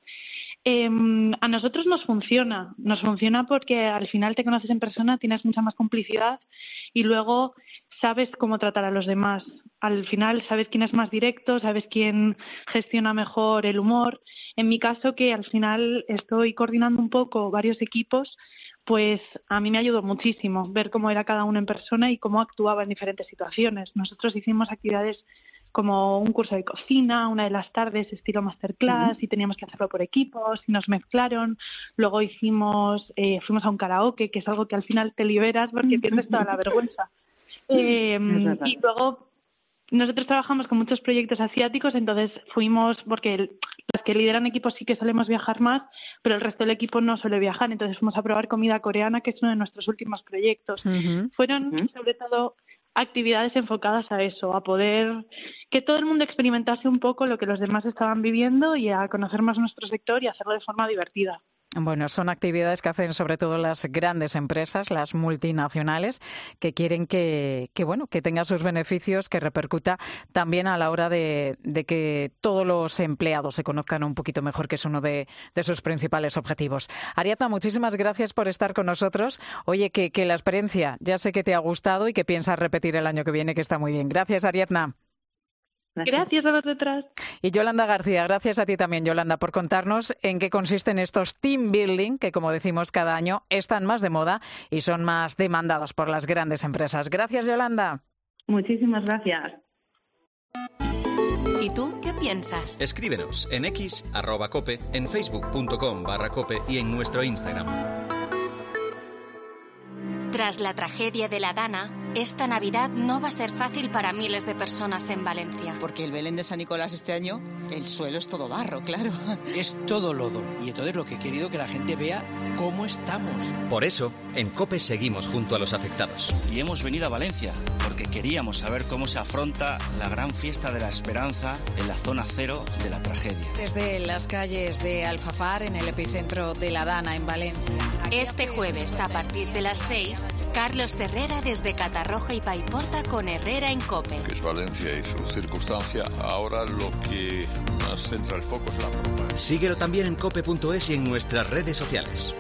A nosotros nos funciona porque al final te conoces en persona, tienes mucha más complicidad y luego sabes cómo tratar a los demás. Al final sabes quién es más directo, sabes quién gestiona mejor el humor. En mi caso, que al final estoy coordinando un poco varios equipos, pues a mí me ayudó muchísimo ver cómo era cada uno en persona y cómo actuaba en diferentes situaciones. Nosotros hicimos actividades como un curso de cocina, una de las tardes estilo masterclass, y teníamos que hacerlo por equipos y nos mezclaron. Luego fuimos a un karaoke, que es algo que al final te liberas porque pierdes toda la vergüenza. Y luego nosotros trabajamos con muchos proyectos asiáticos, entonces fuimos, porque los que lideran equipos sí que solemos viajar más, pero el resto del equipo no suele viajar, entonces fuimos a probar comida coreana, que es uno de nuestros últimos proyectos. Fueron sobre todo actividades enfocadas a eso, a poder que todo el mundo experimentase un poco lo que los demás estaban viviendo y a conocer más nuestro sector y hacerlo de forma divertida.
Bueno, son actividades que hacen sobre todo las grandes empresas, las multinacionales, que quieren que tenga sus beneficios, que repercuta también a la hora de que todos los empleados se conozcan un poquito mejor, que es uno de sus principales objetivos. Ariadna, muchísimas gracias por estar con nosotros. Oye, que la experiencia ya sé que te ha gustado y que piensas repetir el año que viene, que está muy bien. Gracias, Ariadna.
Gracias a vosotras.
Y Yolanda García, gracias a ti también, Yolanda, por contarnos en qué consisten estos team building, que como decimos cada año están más de moda y son más demandados por las grandes empresas. Gracias, Yolanda.
Muchísimas gracias.
¿Y tú qué piensas?
Escríbenos en X, @cope, en facebook.com/cope y en nuestro Instagram.
Tras la tragedia de la Dana, esta Navidad no va a ser fácil para miles de personas en Valencia.
Porque el Belén de San Nicolás este año, el suelo es todo barro, claro.
Es todo lodo. Y entonces lo que he querido es que la gente vea cómo estamos.
Por eso, en COPE seguimos junto a los afectados.
Y hemos venido a Valencia, porque queríamos saber cómo se afronta la gran fiesta de la esperanza en la zona cero de la tragedia.
Desde las calles de Alfafar, en el epicentro de la Dana, en Valencia.
Este jueves, a partir de las 6, Carlos Herrera desde Catarroja y Paiporta con Herrera en COPE.
Que es Valencia y su circunstancia. Ahora lo que más centra el foco es la propaganda.
Síguelo también en cope.es y en nuestras redes sociales.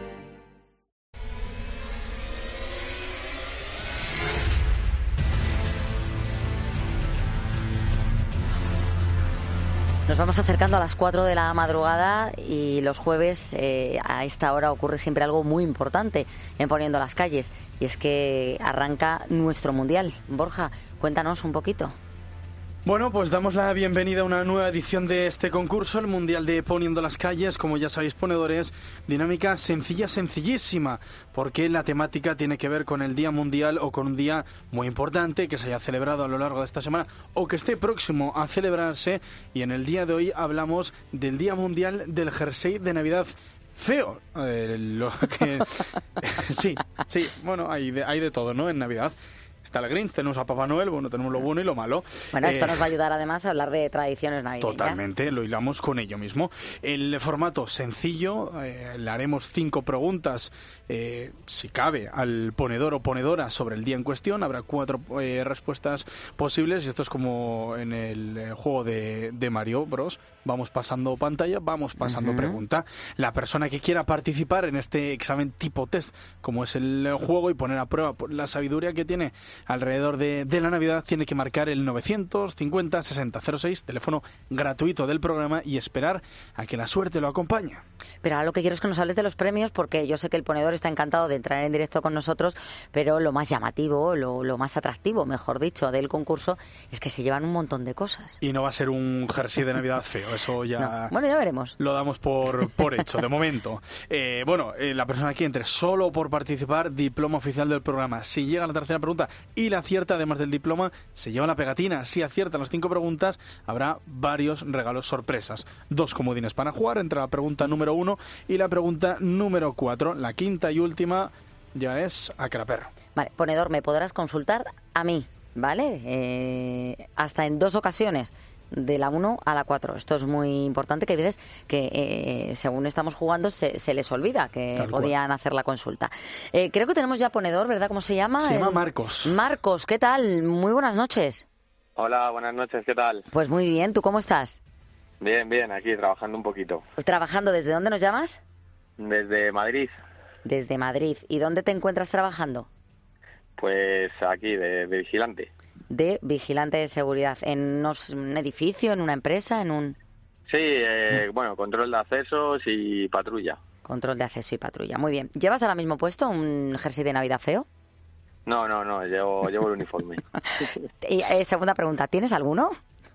Nos vamos acercando a las 4 de la madrugada y los jueves a esta hora ocurre siempre algo muy importante en Poniendo las Calles, y es que arranca nuestro Mundial. Borja, cuéntanos un poquito.
Bueno, pues damos la bienvenida a una nueva edición de este concurso, el Mundial de Poniendo las Calles. Como ya sabéis, ponedores, dinámica sencilla, sencillísima, porque la temática tiene que ver con el Día Mundial o con un día muy importante que se haya celebrado a lo largo de esta semana o que esté próximo a celebrarse. Y en el día de hoy hablamos del Día Mundial del Jersey de Navidad feo. Sí, bueno, hay de todo, ¿no? En Navidad. Está el Grinch, tenemos a Papá Noel, bueno, tenemos lo bueno y lo malo.
Bueno, esto nos va a ayudar además a hablar de tradiciones navideñas.
Totalmente, lo hilamos con ello mismo. El formato sencillo, le haremos 5 preguntas, si cabe, al ponedor o ponedora sobre el día en cuestión. Habrá 4 respuestas posibles y esto es como en el juego de Mario Bros. Vamos pasando pantalla, vamos pasando pregunta. La persona que quiera participar en este examen tipo test, como es el juego, y poner a prueba la sabiduría que tiene alrededor de la Navidad, tiene que marcar el 950 60 06, teléfono gratuito del programa, y esperar a que la suerte lo acompañe.
Pero ahora lo que quiero es que nos hables de los premios, porque yo sé que el ponedor está encantado de entrar en directo con nosotros, pero lo más llamativo, lo más atractivo, mejor dicho, del concurso es que se llevan un montón de cosas.
Y no va a ser un jersey de Navidad feo, eso ya...
No. Bueno, ya veremos.
Lo damos por hecho, de momento. La persona que entre solo por participar, diploma oficial del programa. Si llega a la tercera pregunta y la acierta, además del diploma, se lleva la pegatina. Si aciertan las 5 preguntas, habrá varios regalos sorpresas. 2 comodines para jugar entre la pregunta número 1 y la pregunta número 4. La quinta y última ya es a Craper.
Vale, ponedor, me podrás consultar a mí, ¿vale? Hasta en 2 ocasiones, de la 1 a la 4. Esto es muy importante, que hay veces que según estamos jugando se les olvida que podían hacer la consulta. Creo que tenemos ya ponedor, ¿verdad? ¿Cómo se llama?
Se llama Marcos.
Marcos, ¿qué tal? Muy buenas noches.
Hola, buenas noches, ¿qué tal?
Pues muy bien, ¿tú cómo estás?
Bien, aquí trabajando un poquito.
¿Trabajando desde dónde nos llamas?
Desde Madrid.
Desde Madrid. ¿Y dónde te encuentras trabajando?
Pues aquí, de vigilante.
De vigilante de seguridad. ¿En un edificio, en una empresa, en un...?
Sí, control de accesos y patrulla.
Control de acceso y patrulla, muy bien. ¿Llevas ahora mismo puesto un jersey de Navidad feo?
No, llevo el uniforme.
Y segunda pregunta, ¿tienes alguno?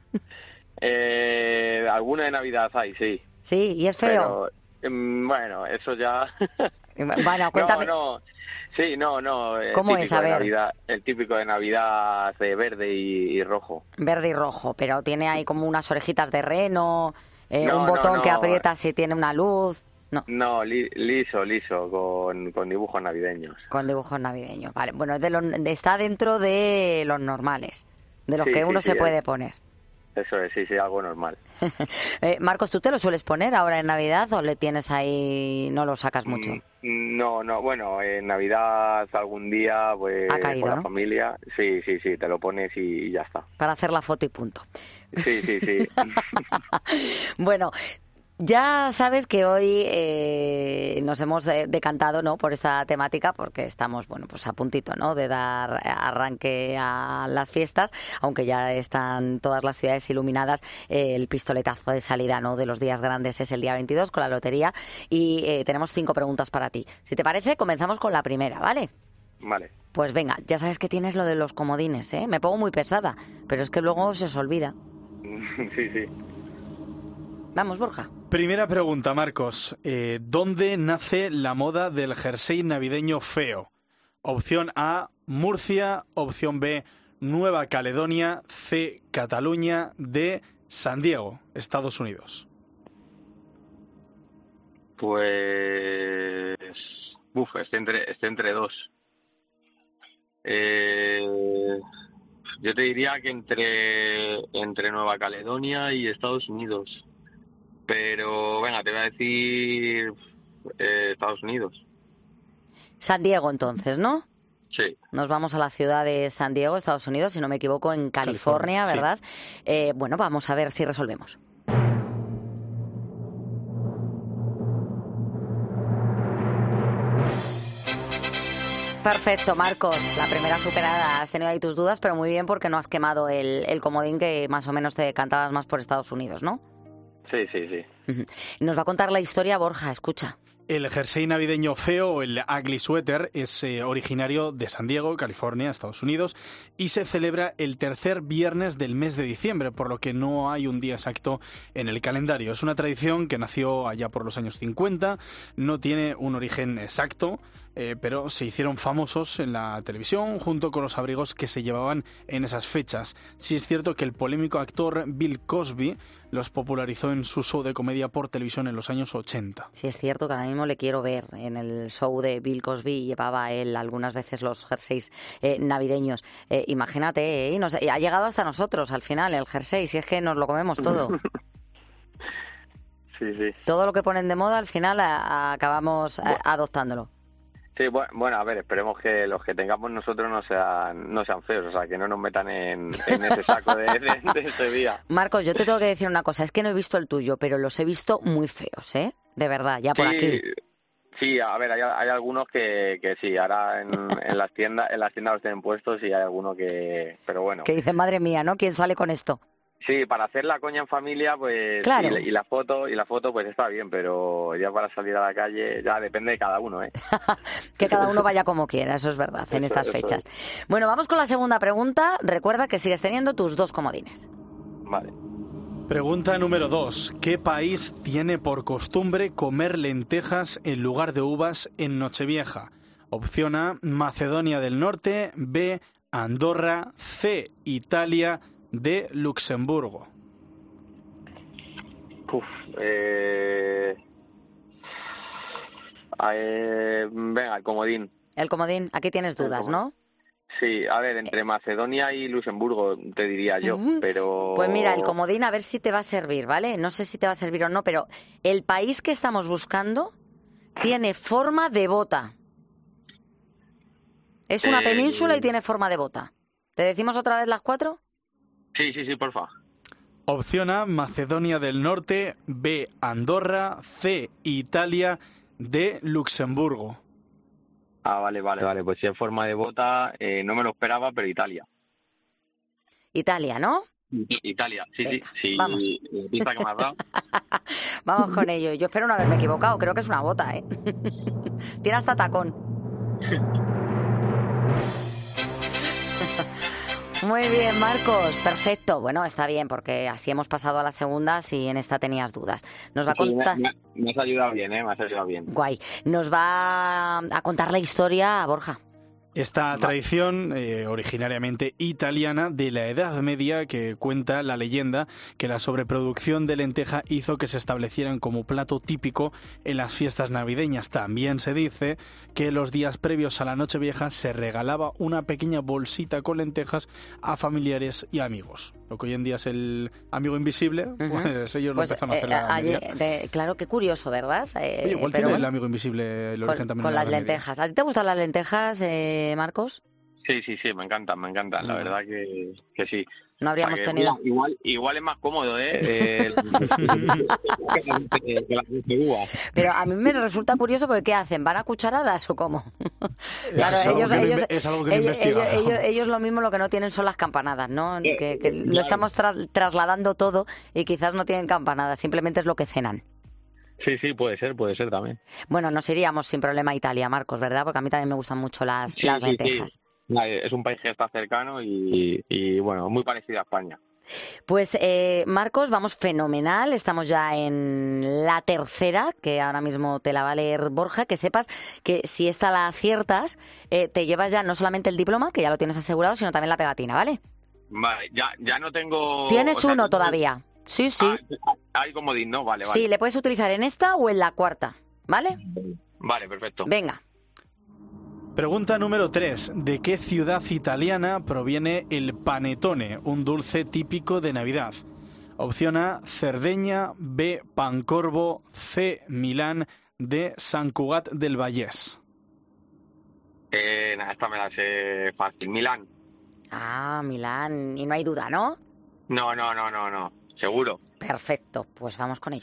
Alguno de Navidad hay, sí.
Sí, ¿y es feo?
Pero, eso ya...
Bueno, cuéntame.
Sí, no.
¿Cómo es? A ver.
Navidad, el típico de Navidad de verde y rojo.
Verde y rojo, pero tiene ahí como unas orejitas de reno, un botón que aprietas si tiene una luz.
No, liso, con dibujos navideños.
Con dibujos navideños, vale. Bueno, está dentro de los normales, de los que uno se puede poner.
Eso es, sí, algo normal.
Marcos, ¿tú te lo sueles poner ahora en Navidad o le tienes ahí, no lo sacas mucho?
No, bueno, en Navidad algún día, pues,
ha caído,
con la
¿no?
familia, sí, te lo pones y ya está.
Para hacer la foto y punto.
Sí.
Bueno, ya sabes que hoy nos hemos decantado, ¿no?, por esta temática, porque estamos, pues a puntito, ¿no?, de dar arranque a las fiestas, aunque ya están todas las ciudades iluminadas. El pistoletazo de salida, ¿no?, de los días grandes es el día 22 con la lotería, y tenemos 5 preguntas para ti. Si te parece, comenzamos con la primera, ¿vale?
Vale.
Pues venga, ya sabes que tienes lo de los comodines, ¿eh? Me pongo muy pesada, pero es que luego se os olvida.
Sí.
Vamos, Borja.
Primera pregunta, Marcos. ¿Dónde nace la moda del jersey navideño feo? Opción A, Murcia. Opción B, Nueva Caledonia. C, Cataluña. D, San Diego, Estados Unidos.
Pues... estoy entre 2. Yo te diría que entre Nueva Caledonia y Estados Unidos. Pero, venga, te voy a decir Estados Unidos.
San Diego, entonces, ¿no?
Sí.
Nos vamos a la ciudad de San Diego, Estados Unidos, si no me equivoco, en California, ¿verdad? Sí. Bueno, vamos a ver si resolvemos. Perfecto, Marcos. La primera superada. Has tenido ahí tus dudas, pero muy bien, porque no has quemado el comodín, que más o menos te cantabas más por Estados Unidos, ¿no?
Sí.
Nos va a contar la historia Borja, escucha.
El jersey navideño feo, o el ugly sweater, es originario de San Diego, California, Estados Unidos, y se celebra el tercer viernes del mes de diciembre, por lo que no hay un día exacto en el calendario. Es una tradición que nació allá por los años 50, no tiene un origen exacto, pero se hicieron famosos en la televisión junto con los abrigos que se llevaban en esas fechas. Sí es cierto que el polémico actor Bill Cosby los popularizó en su show de comedia por televisión en los años 80.
Sí es cierto que ahora mismo le quiero ver en el show de Bill Cosby, llevaba él algunas veces los jerseys navideños. Imagínate, y ha llegado hasta nosotros al final el jersey, si es que nos lo comemos todo.
Sí.
Todo lo que ponen de moda al final acabamos adoptándolo.
Sí, bueno, a ver, esperemos que los que tengamos nosotros no sean feos, o sea, que no nos metan en ese saco de ese día.
Marcos, yo te tengo que decir una cosa, es que no he visto el tuyo, pero los he visto muy feos, ¿eh? De verdad, ya por aquí.
Sí, a ver, hay algunos que sí, ahora en las tiendas los tienen puestos y hay algunos que... Pero bueno.
Que dicen, madre mía, ¿no? ¿Quién sale con esto?
Sí, para hacer la coña en familia, pues...
Claro.
Y la foto, pues está bien, pero ya para salir a la calle ya depende de cada uno, ¿eh?
Que cada uno vaya como quiera, eso es verdad, en estas fechas. Bueno, vamos con la segunda pregunta. Recuerda que sigues teniendo tus 2 comodines.
Vale.
Pregunta número 2. ¿Qué país tiene por costumbre comer lentejas en lugar de uvas en Nochevieja? Opción A, Macedonia del Norte. B, Andorra. C, Italia. D, Luxemburgo.
Venga, el comodín.
El comodín, aquí tienes dudas, ¿no?
Sí, a ver, entre Macedonia y Luxemburgo, te diría yo, pero...
Pues mira, el comodín a ver si te va a servir, ¿vale? No sé si te va a servir o no, pero el país que estamos buscando tiene forma de bota. Es una península y tiene forma de bota. ¿Te decimos otra vez las 4?
Sí, porfa.
Opción A, Macedonia del Norte. B, Andorra. C, Italia. D, Luxemburgo.
Vale. Pues si es forma de bota, no me lo esperaba, pero Italia.
Italia, ¿no?
Italia, sí.
Vamos.
La pista que me has dado.
Vamos con ello. Yo espero no haberme equivocado. Creo que es una bota, ¿eh? Tiene hasta tacón. Muy bien, Marcos. Perfecto. Bueno, está bien, porque así hemos pasado a la segunda si en esta tenías dudas. Nos va a contar...
Me has ayudado bien, ¿eh? Me has ayudado bien.
Guay. Nos va a contar la historia a Borja.
Esta tradición, originariamente italiana, de la Edad Media, que cuenta la leyenda que la sobreproducción de lenteja hizo que se establecieran como plato típico en las fiestas navideñas. También se dice que los días previos a la Nochevieja se regalaba una pequeña bolsita con lentejas a familiares y amigos. Lo que hoy en día es el amigo invisible, pues ellos lo empezaron a hacer la
claro, qué curioso, ¿verdad?
Oye, igual tiene el amigo invisible el origen también.
Con las lentejas. ¿A ti te gustan las lentejas, Marcos?
Sí, me encantan. La verdad que sí.
No habríamos tenido...
Igual es más cómodo, ¿eh? Que las de uva.
Pero a mí me resulta curioso porque ¿qué hacen? ¿Van a cucharadas o cómo? Claro,
es algo que no he investigado.
Ellos lo mismo lo que no tienen son las campanadas, ¿no? Que lo estamos trasladando todo y quizás no tienen campanadas, simplemente es lo que cenan.
Sí, puede ser también.
Bueno, nos iríamos sin problema a Italia, Marcos, ¿verdad? Porque a mí también me gustan mucho las lentejas.
Sí. Es un país que está cercano y bueno, muy parecido a España.
Pues Marcos, vamos fenomenal, estamos ya en la tercera, que ahora mismo te la va a leer Borja, que sepas que si esta la aciertas, te llevas ya no solamente el diploma, que ya lo tienes asegurado, sino también la pegatina, ¿vale?
Vale, ya no tengo...
Tienes uno todavía, sí.
Hay comodín, ¿no? Vale.
Sí, le puedes utilizar en esta o en la cuarta, ¿vale?
Vale, perfecto.
Venga.
Pregunta número 3. ¿De qué ciudad italiana proviene el panettone, un dulce típico de Navidad? Opción A, Cerdeña. B, Pancorbo. C, Milán. D, Sant Cugat del Vallès.
Esta me la sé fácil. Milán.
Ah, Milán. Y no hay duda, ¿no?
No. Seguro.
Perfecto. Pues vamos con ello.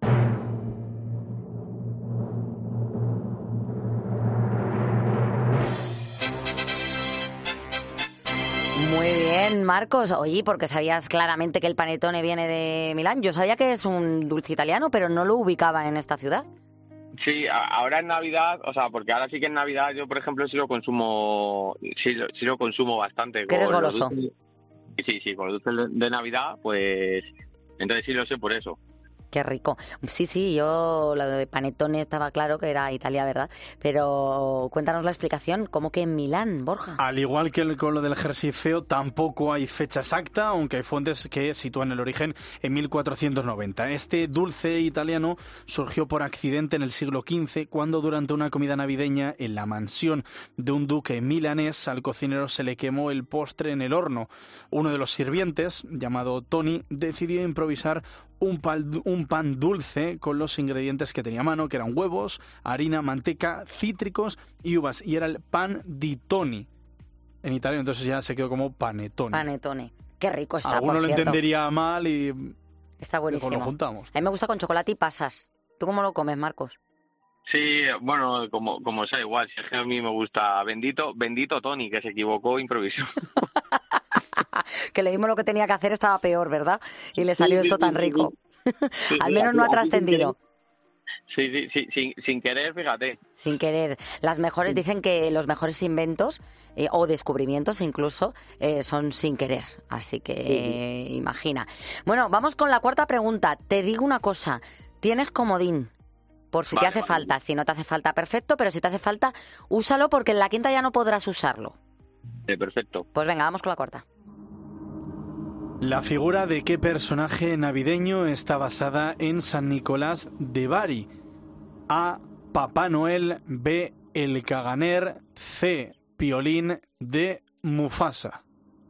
Muy bien, Marcos. Oye, porque sabías claramente que el panettone viene de Milán. Yo sabía que es un dulce italiano, pero no lo ubicaba en esta ciudad.
Sí, ahora en Navidad, o sea, porque ahora sí que en Navidad yo, por ejemplo, sí lo consumo bastante.
¿Que eres goloso?
Sí, con los dulces de Navidad, pues entonces sí lo sé por eso.
Qué rico. Sí, yo lo de panettone estaba claro que era Italia, ¿verdad? Pero cuéntanos la explicación, ¿cómo que en Milán, Borja?
Al igual que con lo del ejercicio, tampoco hay fecha exacta, aunque hay fuentes que sitúan el origen en 1490. Este dulce italiano surgió por accidente en el siglo XV, cuando durante una comida navideña en la mansión de un duque milanés, al cocinero se le quemó el postre en el horno. Uno de los sirvientes, llamado Tony, decidió improvisar un pan dulce con los ingredientes que tenía a mano, que eran huevos, harina, manteca, cítricos y uvas, y era el pan di Toni en italiano, entonces ya se quedó como panettone.
Panettone, qué rico está.
Alguno lo entendería mal y
está buenísimo.
Lo juntamos.
A mí me gusta con chocolate y pasas. ¿Tú cómo lo comes, Marcos?
Sí, bueno, como sea igual, si es que a mí me gusta bendito Tony, que se equivocó, improvisó.
Que lo mismo lo que tenía que hacer estaba peor, ¿verdad? Y le salió esto tan rico. Al menos no ha trascendido.
Sí, sin querer, fíjate.
Sin querer. Las mejores dicen que los mejores inventos o descubrimientos incluso son sin querer. Así que imagina. Bueno, vamos con la cuarta pregunta. Te digo una cosa. Tienes comodín. Por si te hace falta. Si no te hace falta, perfecto. Pero si te hace falta, úsalo porque en la quinta ya no podrás usarlo.
Perfecto.
Pues venga, vamos con la cuarta.
¿La figura de qué personaje navideño está basada en San Nicolás de Bari? A. Papá Noel. B. El Caganer. C. Piolín. D. Mufasa.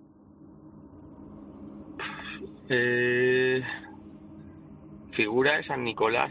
Figura de San Nicolás.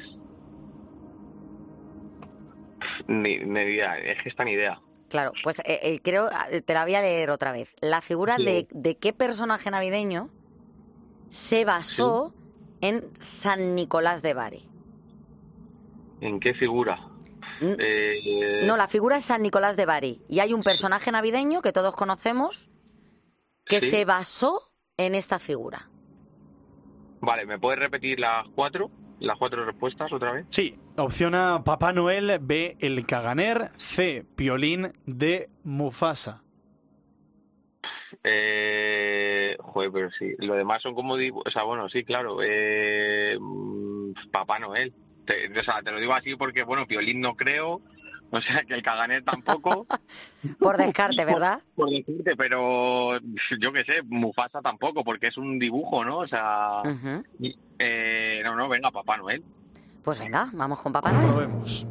Ni idea, es que esta ni idea.
Claro, pues creo, te la voy a leer otra vez. La figura de qué personaje navideño se basó en San Nicolás de Bari.
¿En qué figura?
No, la figura es San Nicolás de Bari. Y hay un personaje navideño que todos conocemos que se basó en esta figura.
Vale, ¿me puedes repetir las cuatro respuestas otra vez?
Sí, opción A, Papá Noel. B, El Caganer. C, Piolín. D, Mufasa.
Joder, pero sí. Lo demás son como... O sea, bueno, sí, claro. Papá Noel. Te lo digo así porque, bueno, Piolín no creo. O sea, que el Caganer tampoco.
Por descarte, ¿verdad?
Por descarte, pero yo qué sé, Mufasa tampoco, porque es un dibujo, ¿no? O sea... No, venga, Papá Noel.
Pues venga, vamos con Papá Noel.
Lo vemos.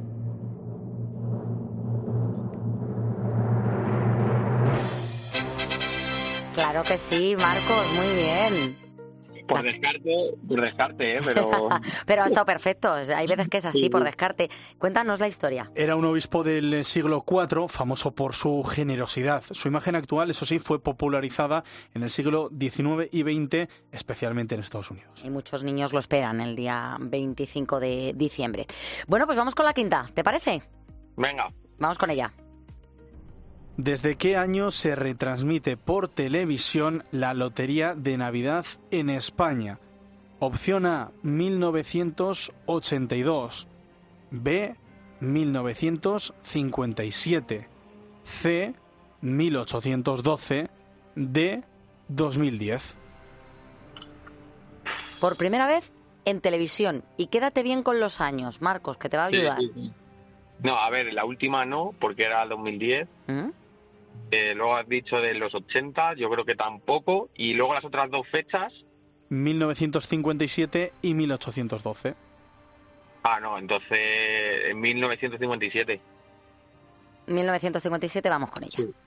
Claro que sí, Marcos, muy bien.
Por descarte, pero...
Pero ha estado perfecto. Hay veces que es así, por descarte. Cuéntanos la historia.
Era un obispo del siglo IV, famoso por su generosidad. Su imagen actual, eso sí, fue popularizada en el siglo XIX y XX, especialmente en Estados Unidos.
Y muchos niños lo esperan el día 25 de diciembre. Bueno, pues vamos con la quinta, ¿te parece?
Venga.
Vamos con ella.
¿Desde qué año se retransmite por televisión la Lotería de Navidad en España? Opción A, 1982. B, 1957. C, 1812. D, 2010.
Por primera vez en televisión. Y quédate bien con los años, Marcos, que te va a ayudar.
Sí. No, a ver, la última no, porque era 2010. Luego has dicho de los 80, yo creo que tampoco. Y luego las otras dos fechas.
1957 y 1812.
Ah, no, entonces en 1957.
1957, vamos con ella. Sí.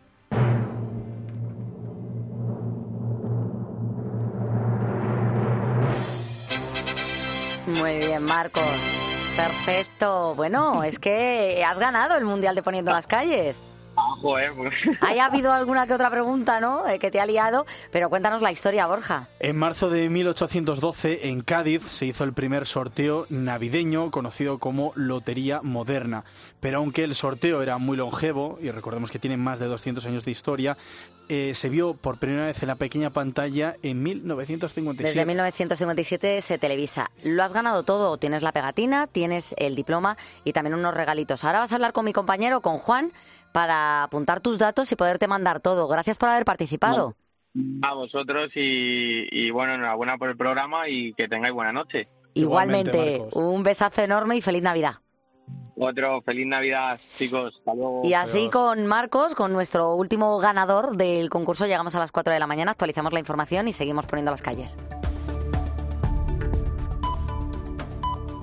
Muy bien, Marcos. Perfecto. Bueno, es que has ganado el Mundial de Poniendo las Calles.
Joder.
Haya habido alguna que otra pregunta, ¿no? Que te ha liado, pero cuéntanos la historia, Borja.
En marzo de 1812, en Cádiz, se hizo el primer sorteo navideño, conocido como Lotería Moderna. Pero aunque el sorteo era muy longevo, y recordemos que tiene más de 200 años de historia, se vio por primera vez en la pequeña pantalla en 1957.
Desde 1957 se televisa. Lo has ganado todo. Tienes la pegatina, tienes el diploma y también unos regalitos. Ahora vas a hablar con mi compañero, con Juan, para apuntar tus datos y poderte mandar todo. Gracias por haber participado.
A vosotros y bueno, enhorabuena por el programa y que tengáis buena noche.
Igualmente, un besazo enorme y feliz Navidad.
Otro, feliz Navidad, chicos. Hasta luego.
Y así con Marcos, con nuestro último ganador del concurso, llegamos a las 4 de la mañana, actualizamos la información y seguimos poniendo las calles.